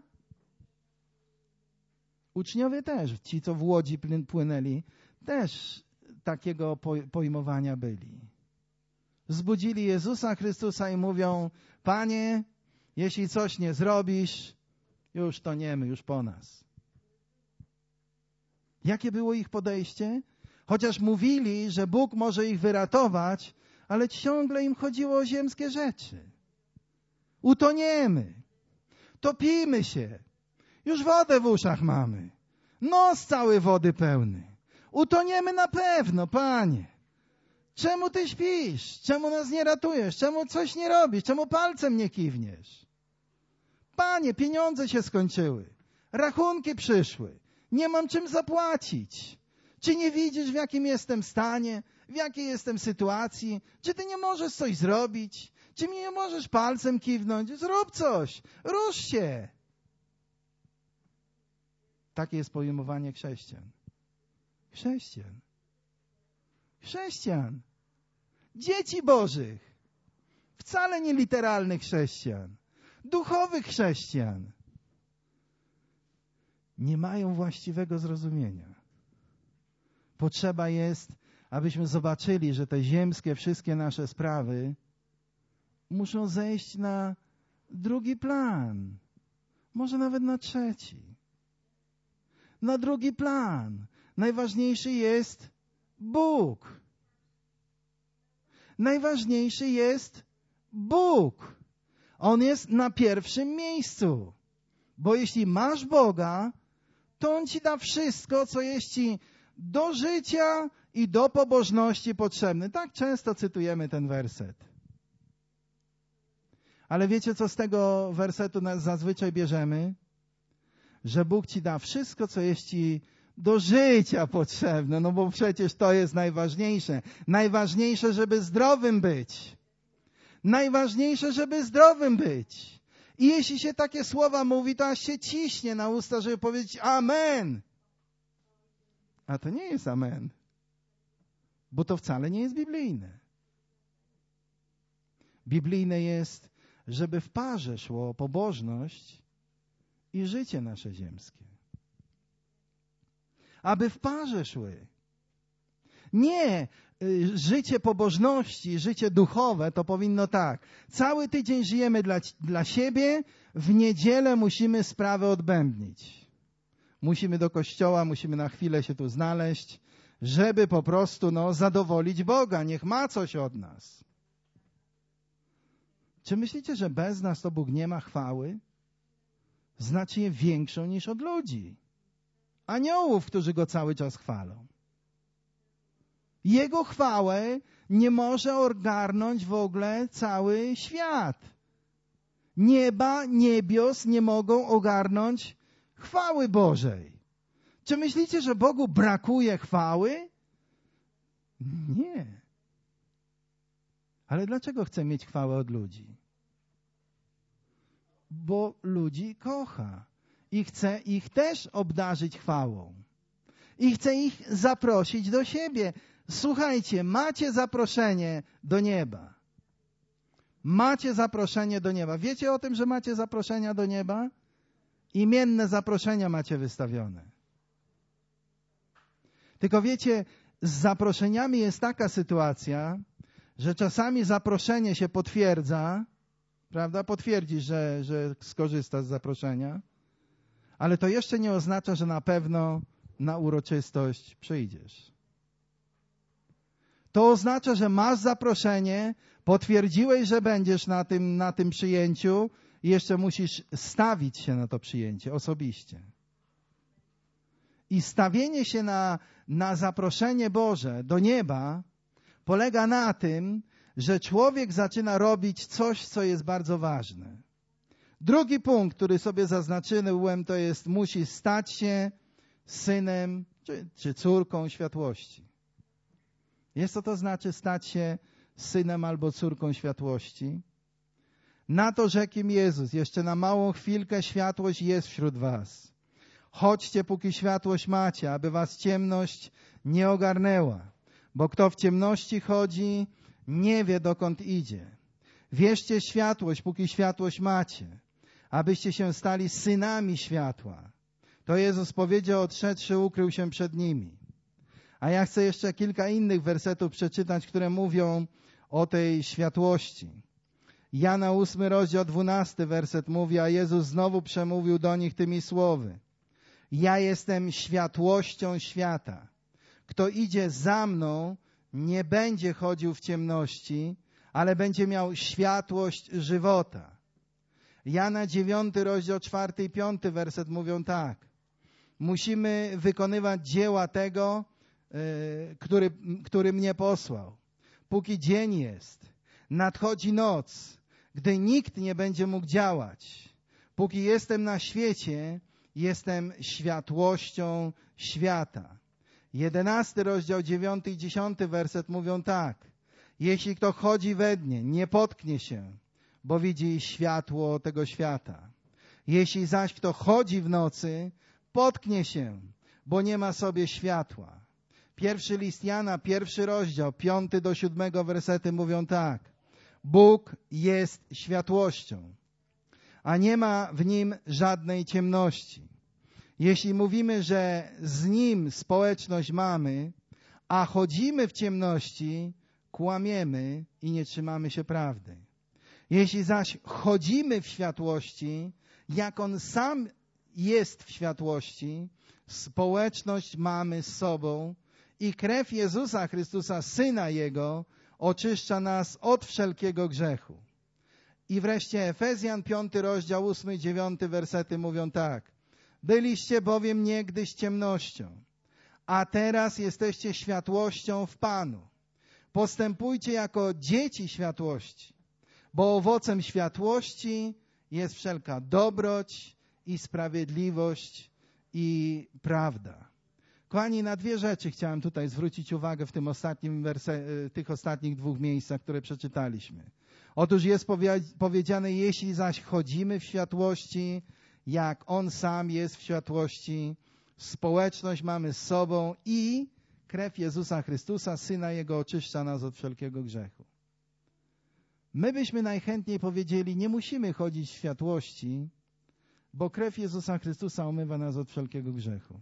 A: Uczniowie też, ci co w łodzi płynęli, też takiego pojmowania byli. Zbudzili Jezusa Chrystusa i mówią, Panie, jeśli coś nie zrobisz, już toniemy, już po nas. Jakie było ich podejście? Chociaż mówili, że Bóg może ich wyratować, ale ciągle im chodziło o ziemskie rzeczy. Utoniemy, topimy się, już wodę w uszach mamy, nos cały wody pełny. Utoniemy na pewno, Panie. Czemu ty śpisz? Czemu nas nie ratujesz? Czemu coś nie robisz? Czemu palcem nie kiwniesz? Panie, pieniądze się skończyły. Rachunki przyszły. Nie mam czym zapłacić. Czy nie widzisz, w jakim jestem stanie? W jakiej jestem sytuacji? Czy ty nie możesz coś zrobić? Czy mi nie możesz palcem kiwnąć? Zrób coś. Rusz się. Takie jest pojmowanie chrześcijan. Chrześcijan. Chrześcijan. Dzieci Bożych. Wcale nie literalnych chrześcijan. Duchowych chrześcijan. Nie mają właściwego zrozumienia. Potrzeba jest, abyśmy zobaczyli, że te ziemskie wszystkie nasze sprawy muszą zejść na drugi plan. Może nawet na trzeci. Na drugi plan. Najważniejszy jest Bóg. Najważniejszy jest Bóg. On jest na pierwszym miejscu. Bo jeśli masz Boga, to On ci da wszystko, co jest ci do życia i do pobożności potrzebne. Tak często cytujemy ten werset. Ale wiecie, co z tego wersetu zazwyczaj bierzemy? Że Bóg ci da wszystko, co jest ci do życia potrzebne. No bo przecież to jest najważniejsze. Najważniejsze, żeby zdrowym być. Najważniejsze, żeby zdrowym być. I jeśli się takie słowa mówi, to aż się ciśnie na usta, żeby powiedzieć amen. A to nie jest amen. Bo to wcale nie jest biblijne. Biblijne jest, żeby w parze szło pobożność i życie nasze ziemskie. Aby w parze szły. Nie y, życie pobożności, życie duchowe, to powinno tak. Cały tydzień żyjemy dla, dla siebie, w niedzielę musimy sprawę odbębnić. Musimy do kościoła, musimy na chwilę się tu znaleźć, żeby po prostu no, zadowolić Boga. Niech ma coś od nas. Czy myślicie, że bez nas to Bóg nie ma chwały? Znacznie większą niż od ludzi. Aniołów, którzy Go cały czas chwalą. Jego chwałę nie może ogarnąć w ogóle cały świat. Nieba, niebios nie mogą ogarnąć chwały Bożej. Czy myślicie, że Bogu brakuje chwały? Nie. Ale dlaczego chce mieć chwałę od ludzi? Bo ludzi kocha i chce ich też obdarzyć chwałą. I chce ich zaprosić do siebie. Słuchajcie, macie zaproszenie do nieba. Macie zaproszenie do nieba. Wiecie o tym, że macie zaproszenia do nieba? Imienne zaproszenia macie wystawione. Tylko wiecie, z zaproszeniami jest taka sytuacja, że czasami zaproszenie się potwierdza, prawda? Potwierdzisz, że, że skorzystasz z zaproszenia, ale to jeszcze nie oznacza, że na pewno na uroczystość przyjdziesz. To oznacza, że masz zaproszenie, potwierdziłeś, że będziesz na tym, na tym przyjęciu i jeszcze musisz stawić się na to przyjęcie osobiście. I stawienie się na, na zaproszenie Boże do nieba polega na tym, że człowiek zaczyna robić coś, co jest bardzo ważne. Drugi punkt, który sobie zaznaczyłem, to jest musi stać się synem czy, czy córką światłości. Jest to to znaczy stać się synem albo córką światłości? Na to rzekł im Jezus, jeszcze na małą chwilkę światłość jest wśród was. Chodźcie, póki światłość macie, aby was ciemność nie ogarnęła. Bo kto w ciemności chodzi, nie wie, dokąd idzie. Wierzcie światłość, póki światłość macie, abyście się stali synami światła. To Jezus powiedział, odszedłszy, ukrył się przed nimi. A ja chcę jeszcze kilka innych wersetów przeczytać, które mówią o tej światłości. Jana ósmy rozdział dwunasty werset mówi, a Jezus znowu przemówił do nich tymi słowy. Ja jestem światłością świata. Kto idzie za mną, nie będzie chodził w ciemności, ale będzie miał światłość żywota. Jana dziewiąty rozdział czwarty i piąty werset mówią tak. Musimy wykonywać dzieła tego, yy, który, który mnie posłał. póki dzień jest. Nadchodzi noc, gdy nikt nie będzie mógł działać. Póki jestem na świecie, jestem światłością świata. Jedenasty rozdział, dziewiąty i dziesiąty werset mówią tak. Jeśli kto chodzi we dnie, nie potknie się, bo widzi światło tego świata. Jeśli zaś kto chodzi w nocy, potknie się, bo nie ma sobie światła. Pierwszy list Jana, pierwszy rozdział, piąty do siódmego wersety mówią tak. Bóg jest światłością, a nie ma w Nim żadnej ciemności. Jeśli mówimy, że z Nim społeczność mamy, a chodzimy w ciemności, kłamiemy i nie trzymamy się prawdy. Jeśli zaś chodzimy w światłości, jak On sam jest w światłości, społeczność mamy z sobą i krew Jezusa Chrystusa, Syna Jego, oczyszcza nas od wszelkiego grzechu. I wreszcie Efezjan, piąty rozdział, ósmy i dziewiąty wersety mówią tak. Byliście bowiem niegdyś ciemnością, a teraz jesteście światłością w Panu. Postępujcie jako dzieci światłości, bo owocem światłości jest wszelka dobroć i sprawiedliwość i prawda. Kochani, na dwie rzeczy chciałem tutaj zwrócić uwagę w tym ostatnim werse- tych ostatnich dwóch miejscach, które przeczytaliśmy. Otóż jest powiedziane, jeśli zaś chodzimy w światłości, jak On sam jest w światłości, społeczność mamy z sobą i krew Jezusa Chrystusa, Syna Jego, oczyszcza nas od wszelkiego grzechu. My byśmy najchętniej powiedzieli, nie musimy chodzić w światłości, bo krew Jezusa Chrystusa omywa nas od wszelkiego grzechu.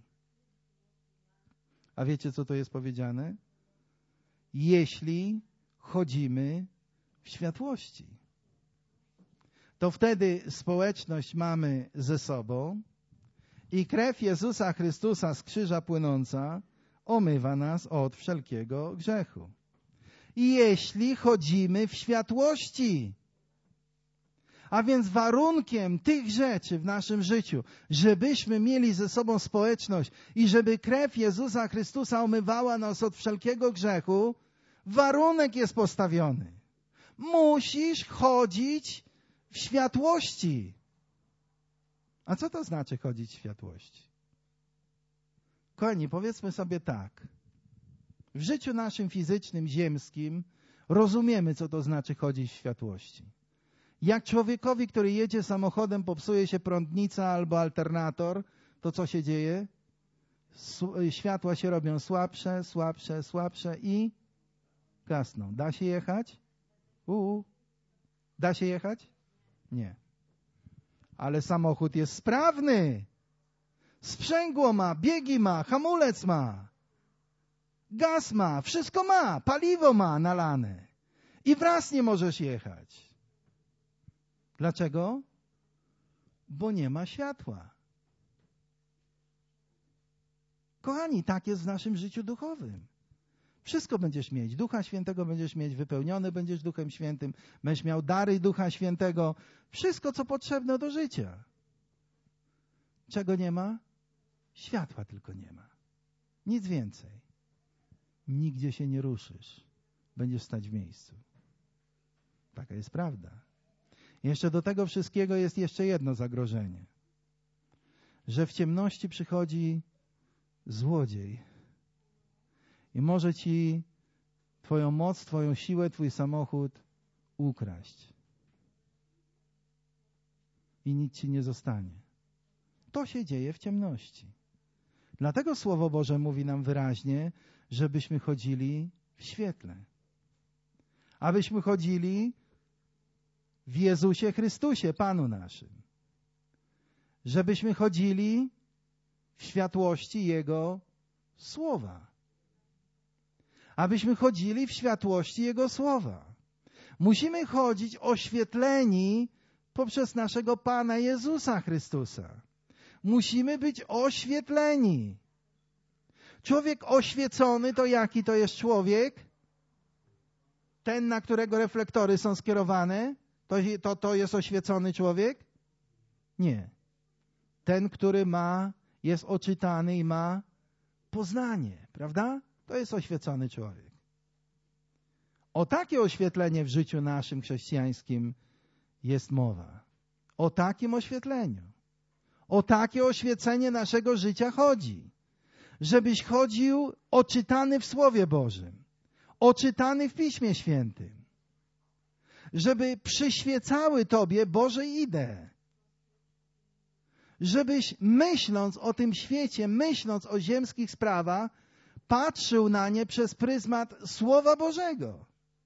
A: A wiecie, co to jest powiedziane? Jeśli chodzimy w światłości, to wtedy społeczność mamy ze sobą i krew Jezusa Chrystusa z krzyża płynąca omywa nas od wszelkiego grzechu. I jeśli chodzimy w światłości, a więc warunkiem tych rzeczy w naszym życiu, żebyśmy mieli ze sobą społeczność i żeby krew Jezusa Chrystusa omywała nas od wszelkiego grzechu, warunek jest postawiony. Musisz chodzić w światłości. A co to znaczy chodzić w światłości? Kochani, powiedzmy sobie tak. W życiu naszym fizycznym, ziemskim rozumiemy, co to znaczy chodzić w światłości. Jak człowiekowi, który jedzie samochodem, popsuje się prądnica albo alternator, to co się dzieje? Światła się robią słabsze, słabsze, słabsze i gasną. Da się jechać? Uu. Da się jechać? Nie. Ale samochód jest sprawny. Sprzęgło ma, biegi ma, hamulec ma. Gaz ma, wszystko ma, paliwo ma nalane. I wraz nie możesz jechać. Dlaczego? Bo nie ma światła. Kochani, tak jest w naszym życiu duchowym. Wszystko będziesz mieć. Ducha Świętego będziesz mieć, wypełniony będziesz Duchem Świętym, będziesz miał dary Ducha Świętego. Wszystko, co potrzebne do życia. Czego nie ma? Światła tylko nie ma. Nic więcej. Nigdzie się nie ruszysz. Będziesz stać w miejscu. Taka jest prawda. Jeszcze do tego wszystkiego jest jeszcze jedno zagrożenie. Że w ciemności przychodzi złodziej i może ci twoją moc, twoją siłę, twój samochód ukraść. I nic ci nie zostanie. To się dzieje w ciemności. Dlatego Słowo Boże mówi nam wyraźnie, żebyśmy chodzili w świetle. Abyśmy chodzili w Jezusie Chrystusie, Panu naszym. Żebyśmy chodzili w światłości Jego Słowa. Abyśmy chodzili w światłości Jego Słowa. Musimy chodzić oświetleni poprzez naszego Pana Jezusa Chrystusa. Musimy być oświetleni. Człowiek oświecony to jaki to jest człowiek? Ten, na którego reflektory są skierowane? To, to, to jest oświecony człowiek? Nie. Ten, który ma, jest oczytany i ma poznanie, prawda? To jest oświecony człowiek. O takie oświetlenie w życiu naszym chrześcijańskim jest mowa. O takim oświetleniu. O takie oświecenie naszego życia chodzi. Żebyś chodził oczytany w Słowie Bożym. Oczytany w Piśmie Świętym. Żeby przyświecały Tobie Boże idee. Żebyś myśląc o tym świecie, myśląc o ziemskich sprawach, patrzył na nie przez pryzmat Słowa Bożego.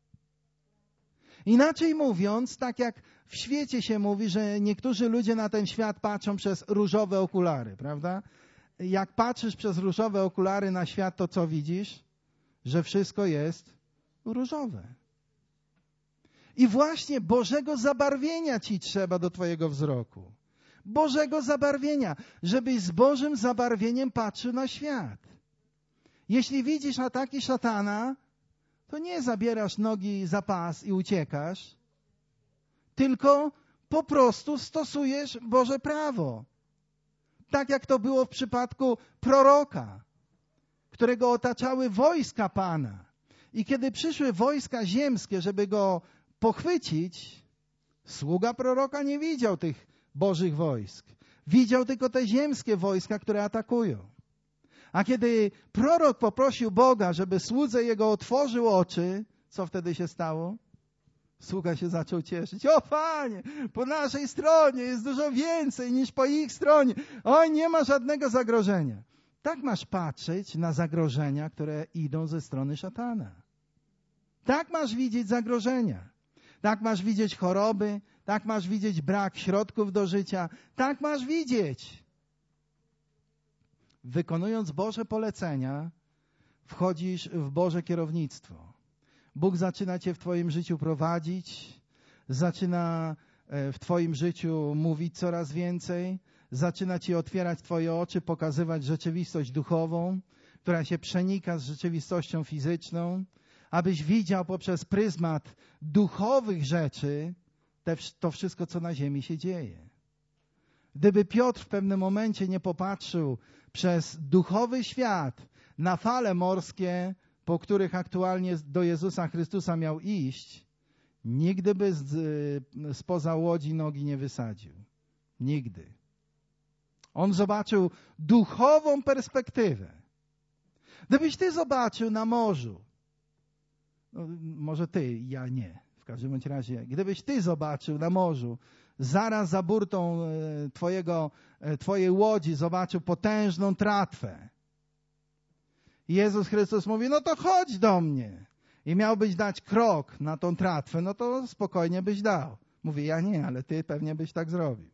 A: Inaczej mówiąc, tak jak w świecie się mówi, że niektórzy ludzie na ten świat patrzą przez różowe okulary, prawda? Jak patrzysz przez różowe okulary na świat, to co widzisz? Że wszystko jest różowe. I właśnie Bożego zabarwienia ci trzeba do twojego wzroku. Bożego zabarwienia, żebyś z Bożym zabarwieniem patrzył na świat. Jeśli widzisz ataki szatana, to nie zabierasz nogi za pas i uciekasz, tylko po prostu stosujesz Boże prawo. Tak jak to było w przypadku proroka, którego otaczały wojska Pana. I kiedy przyszły wojska ziemskie, żeby go pochwycić, sługa proroka nie widział tych Bożych wojsk. Widział tylko te ziemskie wojska, które atakują. A kiedy prorok poprosił Boga, żeby słudze jego otworzył oczy, co wtedy się stało? Sługa się zaczął cieszyć. O Panie, po naszej stronie jest dużo więcej niż po ich stronie. Oj, nie ma żadnego zagrożenia. Tak masz patrzeć na zagrożenia, które idą ze strony szatana. Tak masz widzieć zagrożenia. Tak masz widzieć choroby. Tak masz widzieć brak środków do życia. Tak masz widzieć. Wykonując Boże polecenia, wchodzisz w Boże kierownictwo. Bóg zaczyna cię w twoim życiu prowadzić, zaczyna w twoim życiu mówić coraz więcej, zaczyna ci otwierać twoje oczy, pokazywać rzeczywistość duchową, która się przenika z rzeczywistością fizyczną, abyś widział poprzez pryzmat duchowych rzeczy te, to wszystko, co na ziemi się dzieje. Gdyby Piotr w pewnym momencie nie popatrzył przez duchowy świat na fale morskie, po których aktualnie do Jezusa Chrystusa miał iść, nigdy by z, spoza łodzi nogi nie wysadził. Nigdy. On zobaczył duchową perspektywę. Gdybyś ty zobaczył na morzu, no, może ty, ja nie, w każdym bądź razie, gdybyś ty zobaczył na morzu, zaraz za burtą e, twojego, e, twojej łodzi zobaczył potężną tratwę. I Jezus Chrystus mówi, no to chodź do mnie. I miałbyś dać krok na tą tratwę, no to spokojnie byś dał. Mówi, ja nie, ale ty pewnie byś tak zrobił.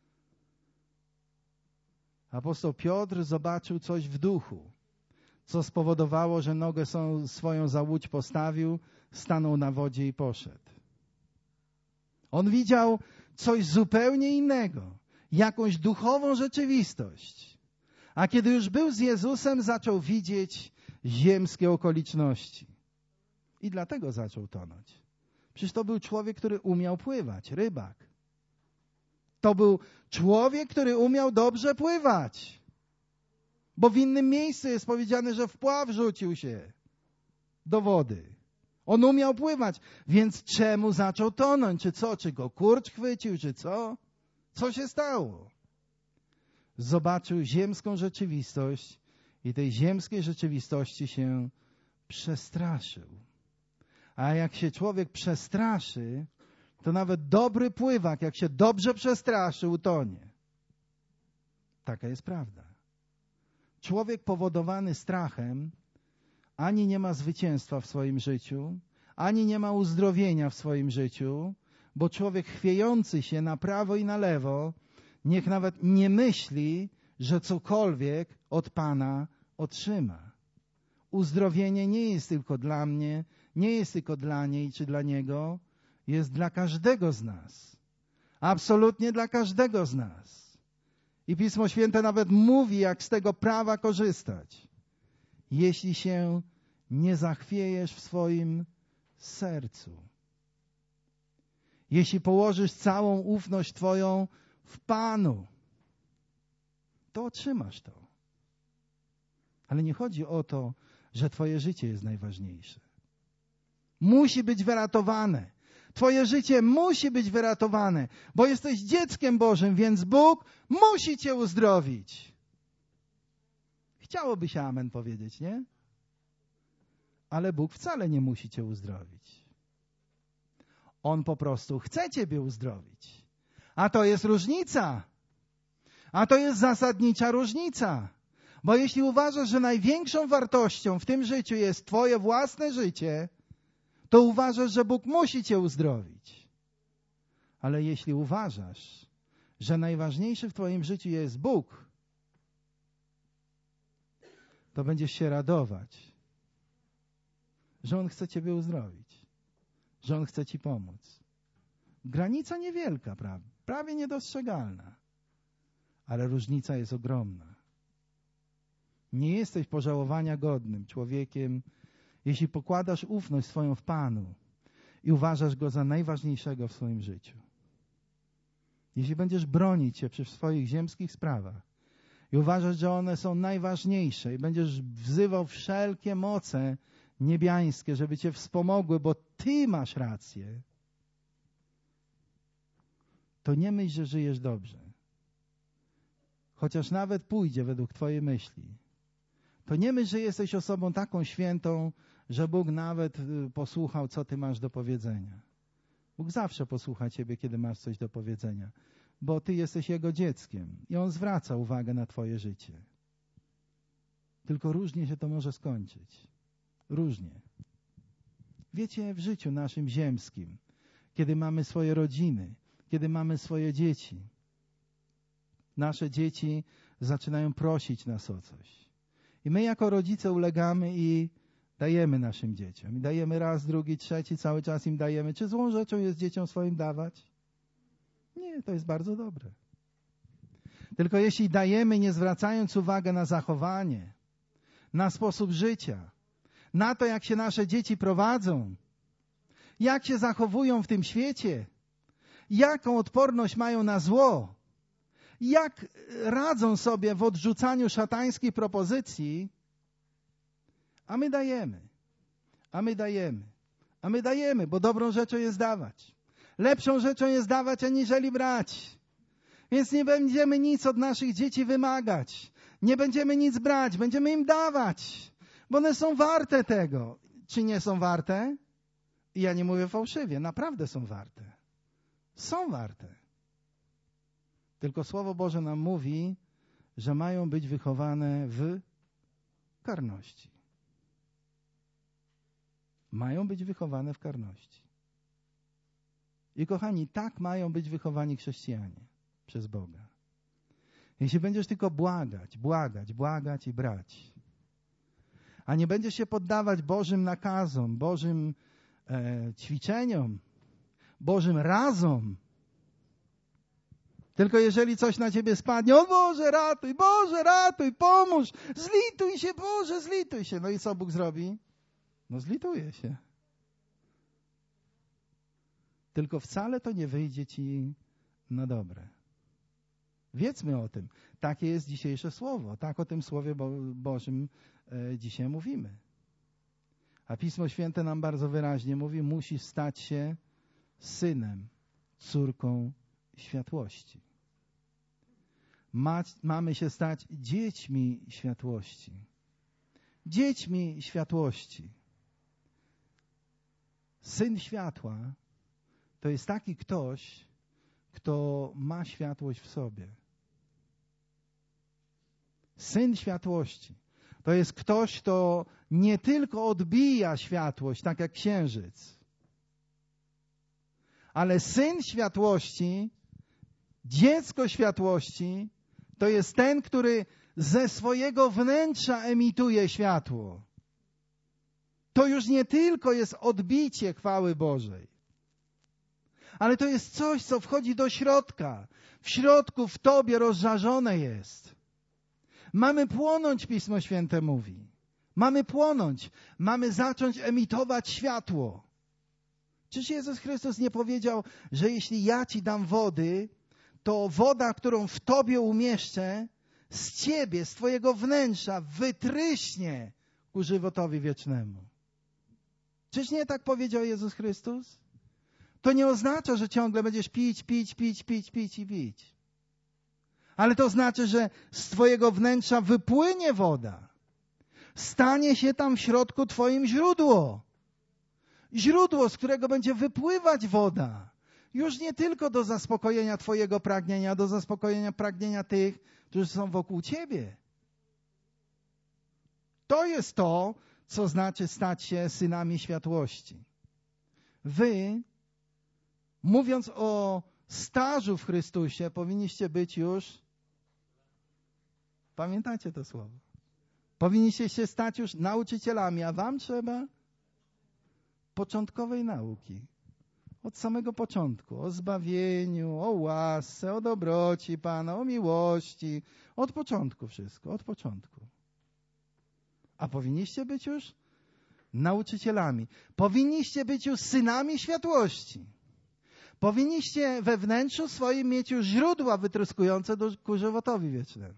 A: Apostoł Piotr zobaczył coś w duchu, co spowodowało, że nogę swoją za łódź postawił, stanął na wodzie i poszedł. On widział coś zupełnie innego, jakąś duchową rzeczywistość. A kiedy już był z Jezusem, zaczął widzieć ziemskie okoliczności. I dlatego zaczął tonąć. Przecież to był człowiek, który umiał pływać, rybak. To był człowiek, który umiał dobrze pływać. Bo w innym miejscu jest powiedziane, że w pław rzucił się do wody. On umiał pływać, więc czemu zaczął tonąć? Czy co? Czy go kurcz chwycił? Czy co? Co się stało? Zobaczył ziemską rzeczywistość i tej ziemskiej rzeczywistości się przestraszył. A jak się człowiek przestraszy, to nawet dobry pływak, jak się dobrze przestraszy, utonie. Taka jest prawda. Człowiek powodowany strachem ani nie ma zwycięstwa w swoim życiu, ani nie ma uzdrowienia w swoim życiu, bo człowiek chwiejący się na prawo i na lewo, niech nawet nie myśli, że cokolwiek od Pana otrzyma. Uzdrowienie nie jest tylko dla mnie, nie jest tylko dla niej czy dla niego, jest dla każdego z nas. Absolutnie dla każdego z nas. I Pismo Święte nawet mówi, jak z tego prawa korzystać. Jeśli się nie zachwiejesz w swoim sercu. Jeśli położysz całą ufność twoją w Panu, to otrzymasz to. Ale nie chodzi o to, że twoje życie jest najważniejsze. musi być wyratowane. Twoje życie musi być wyratowane, bo jesteś dzieckiem Bożym, więc Bóg musi cię uzdrowić. Chciałoby się amen powiedzieć, nie? Ale Bóg wcale nie musi cię uzdrowić. On po prostu chce ciebie uzdrowić. A to jest różnica. A to jest zasadnicza różnica. Bo jeśli uważasz, że największą wartością w tym życiu jest twoje własne życie, to uważasz, że Bóg musi cię uzdrowić. Ale jeśli uważasz, że najważniejszy w twoim życiu jest Bóg, to będziesz się radować, że On chce ciebie uzdrowić, że On chce ci pomóc. Granica niewielka, prawie, prawie niedostrzegalna, ale różnica jest ogromna. Nie jesteś pożałowania godnym człowiekiem, jeśli pokładasz ufność swoją w Panu i uważasz Go za najważniejszego w swoim życiu. Jeśli będziesz bronić się przy swoich ziemskich sprawach i uważasz, że one są najważniejsze i będziesz wzywał wszelkie moce niebiańskie, żeby cię wspomogły, bo ty masz rację, to nie myśl, że żyjesz dobrze. Chociaż nawet pójdzie według twojej myśli, to nie myśl, że jesteś osobą taką świętą, że Bóg nawet posłuchał, co ty masz do powiedzenia. Bóg zawsze posłucha ciebie, kiedy masz coś do powiedzenia, bo ty jesteś Jego dzieckiem i On zwraca uwagę na twoje życie. Tylko różnie się to może skończyć. Różnie. Wiecie, w życiu naszym ziemskim, kiedy mamy swoje rodziny, kiedy mamy swoje dzieci, nasze dzieci zaczynają prosić nas o coś. I my jako rodzice ulegamy i dajemy naszym dzieciom. I dajemy raz, drugi, trzeci, cały czas im dajemy. Czy złą rzeczą jest dzieciom swoim dawać? Nie, to jest bardzo dobre. Tylko jeśli dajemy, nie zwracając uwagi na zachowanie, na sposób życia, na to, jak się nasze dzieci prowadzą, jak się zachowują w tym świecie, jaką odporność mają na zło, jak radzą sobie w odrzucaniu szatańskich propozycji, a my dajemy, a my dajemy, a my dajemy, bo dobrą rzeczą jest dawać. Lepszą rzeczą jest dawać, aniżeli brać. Więc nie będziemy nic od naszych dzieci wymagać. Nie będziemy nic brać, będziemy im dawać, bo one są warte tego. Czy nie są warte? I ja nie mówię fałszywie, naprawdę są warte. Są warte. Tylko Słowo Boże nam mówi, że mają być wychowane w karności. Mają być wychowane w karności. I kochani, tak mają być wychowani chrześcijanie przez Boga. Jeśli będziesz tylko błagać, błagać, błagać i brać, a nie będziesz się poddawać Bożym nakazom, Bożym e, ćwiczeniom, Bożym razom, tylko jeżeli coś na ciebie spadnie, o Boże, ratuj, Boże, ratuj, pomóż, zlituj się, Boże, zlituj się. No i co Bóg zrobi? No zlituje się. Tylko wcale to nie wyjdzie ci na dobre. Wiedzmy o tym. Takie jest dzisiejsze słowo. Tak o tym Słowie Bo- Bożym e, dzisiaj mówimy. A Pismo Święte nam bardzo wyraźnie mówi, musisz stać się synem, córką światłości. Ma, mamy się stać dziećmi światłości. Dziećmi światłości. Syn światła to jest taki ktoś, kto ma światłość w sobie. Syn światłości to jest ktoś, kto nie tylko odbija światłość, tak jak księżyc, ale syn światłości, dziecko światłości, to jest ten, który ze swojego wnętrza emituje światło. To już nie tylko jest odbicie chwały Bożej, ale to jest coś, co wchodzi do środka. W środku, w tobie rozżarzone jest. Mamy płonąć, Pismo Święte mówi. Mamy płonąć. Mamy zacząć emitować światło. Czyż Jezus Chrystus nie powiedział, że jeśli ja ci dam wody, to woda, którą w tobie umieszczę, z ciebie, z twojego wnętrza wytryśnie ku żywotowi wiecznemu. Czyż nie tak powiedział Jezus Chrystus? To nie oznacza, że ciągle będziesz pić, pić, pić, pić, pić i pić. Ale to znaczy, że z twojego wnętrza wypłynie woda. Stanie się tam w środku twoim źródło. Źródło, z którego będzie wypływać woda. Już nie tylko do zaspokojenia twojego pragnienia, do zaspokojenia pragnienia tych, którzy są wokół ciebie. To jest to, co znaczy stać się synami światłości. Wy, mówiąc o stażu w Chrystusie, powinniście być już, pamiętacie to słowo, powinniście się stać już nauczycielami, a wam trzeba początkowej nauki. Od samego początku, o zbawieniu, o łasce, o dobroci Pana, o miłości. Od początku wszystko, od początku. A powinniście być już nauczycielami. Powinniście być już synami światłości. Powinniście we wnętrzu swoim mieć już źródła wytryskujące do, ku żywotowi wiecznemu.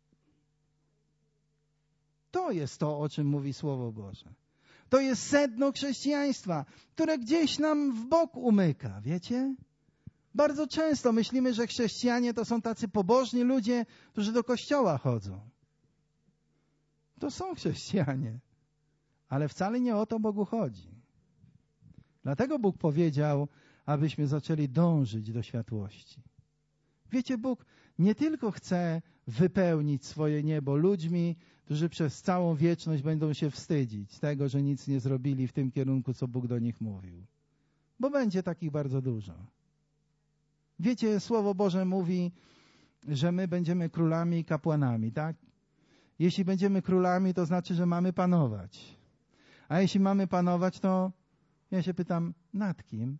A: To jest to, o czym mówi Słowo Boże. To jest sedno chrześcijaństwa, które gdzieś nam w bok umyka, wiecie? Bardzo często myślimy, że chrześcijanie to są tacy pobożni ludzie, którzy do kościoła chodzą. To są chrześcijanie, ale wcale nie o to Bogu chodzi. Dlatego Bóg powiedział, abyśmy zaczęli dążyć do światłości. Wiecie, Bóg nie tylko chce wypełnić swoje niebo ludźmi, którzy przez całą wieczność będą się wstydzić tego, że nic nie zrobili w tym kierunku, co Bóg do nich mówił. Bo będzie takich bardzo dużo. Wiecie, Słowo Boże mówi, że my będziemy królami i kapłanami, tak? Jeśli będziemy królami, to znaczy, że mamy panować. A jeśli mamy panować, to ja się pytam, nad kim?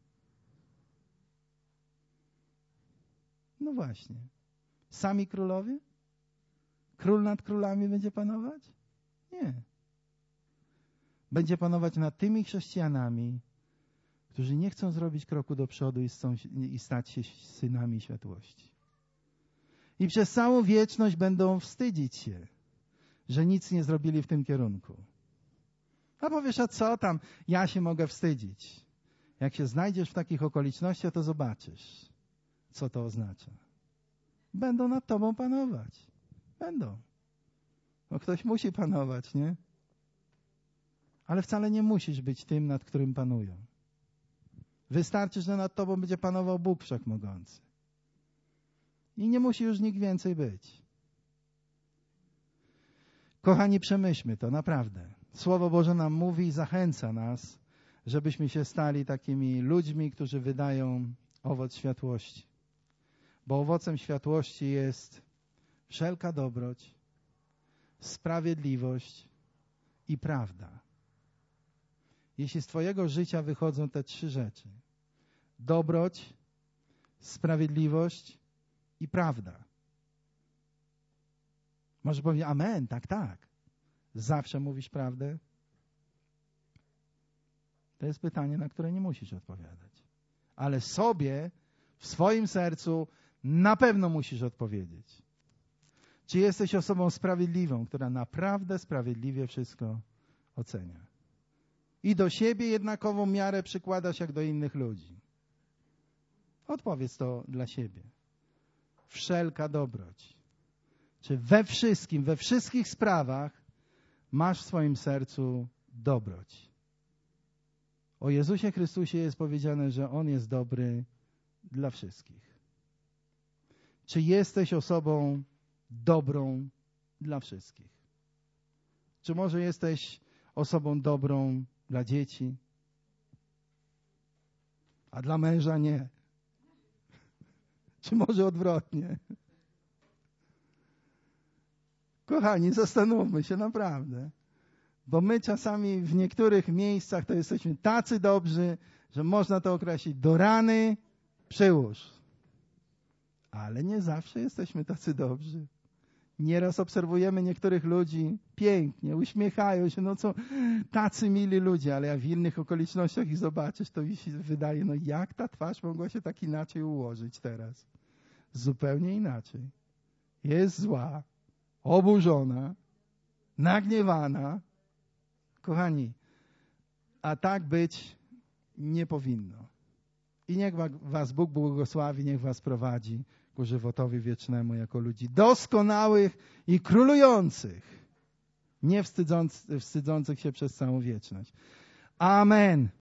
A: No właśnie. Sami królowie? Król nad królami będzie panować? Nie. Będzie panować nad tymi chrześcijanami, którzy nie chcą zrobić kroku do przodu i, chcą, i stać się synami światłości. I przez całą wieczność będą wstydzić się, że nic nie zrobili w tym kierunku. A powiesz, a co tam? Ja się mogę wstydzić. Jak się znajdziesz w takich okolicznościach, to zobaczysz, co to oznacza. Będą nad tobą panować. Będą. Bo ktoś musi panować, nie? Ale wcale nie musisz być tym, nad którym panują. Wystarczy, że nad tobą będzie panował Bóg Wszechmogący. I nie musi już nikt więcej być. Kochani, przemyślmy to, naprawdę. Słowo Boże nam mówi i zachęca nas, żebyśmy się stali takimi ludźmi, którzy wydają owoc światłości. Bo owocem światłości jest wszelka dobroć, sprawiedliwość i prawda. Jeśli z twojego życia wychodzą te trzy rzeczy, dobroć, sprawiedliwość i prawda. Może powiedzieć, amen, tak, tak. Zawsze mówisz prawdę? To jest pytanie, na które nie musisz odpowiadać. Ale sobie, w swoim sercu na pewno musisz odpowiedzieć. Czy jesteś osobą sprawiedliwą, która naprawdę sprawiedliwie wszystko ocenia? I do siebie jednakową miarę przykładasz jak do innych ludzi. Odpowiedz to dla siebie. Wszelka dobroć. Czy we wszystkim, we wszystkich sprawach masz w swoim sercu dobroć? O Jezusie Chrystusie jest powiedziane, że On jest dobry dla wszystkich. Czy jesteś osobą dobrą dla wszystkich? Czy może jesteś osobą dobrą dla dzieci, a dla męża nie? Czy może odwrotnie? Kochani, zastanówmy się naprawdę. Bo my czasami w niektórych miejscach to jesteśmy tacy dobrzy, że można to określić do rany przyłóż. Ale nie zawsze jesteśmy tacy dobrzy. Nieraz obserwujemy niektórych ludzi pięknie, uśmiechają się, no co, tacy mili ludzie, ale jak w innych okolicznościach ich zobaczysz, to mi się wydaje, no jak ta twarz mogła się tak inaczej ułożyć teraz? Zupełnie inaczej. Jest zła, oburzona, nagniewana. Kochani, a tak być nie powinno. I niech was Bóg błogosławi, niech was prowadzi ku żywotowi wiecznemu jako ludzi doskonałych i królujących, nie wstydzących się przez całą wieczność. Amen.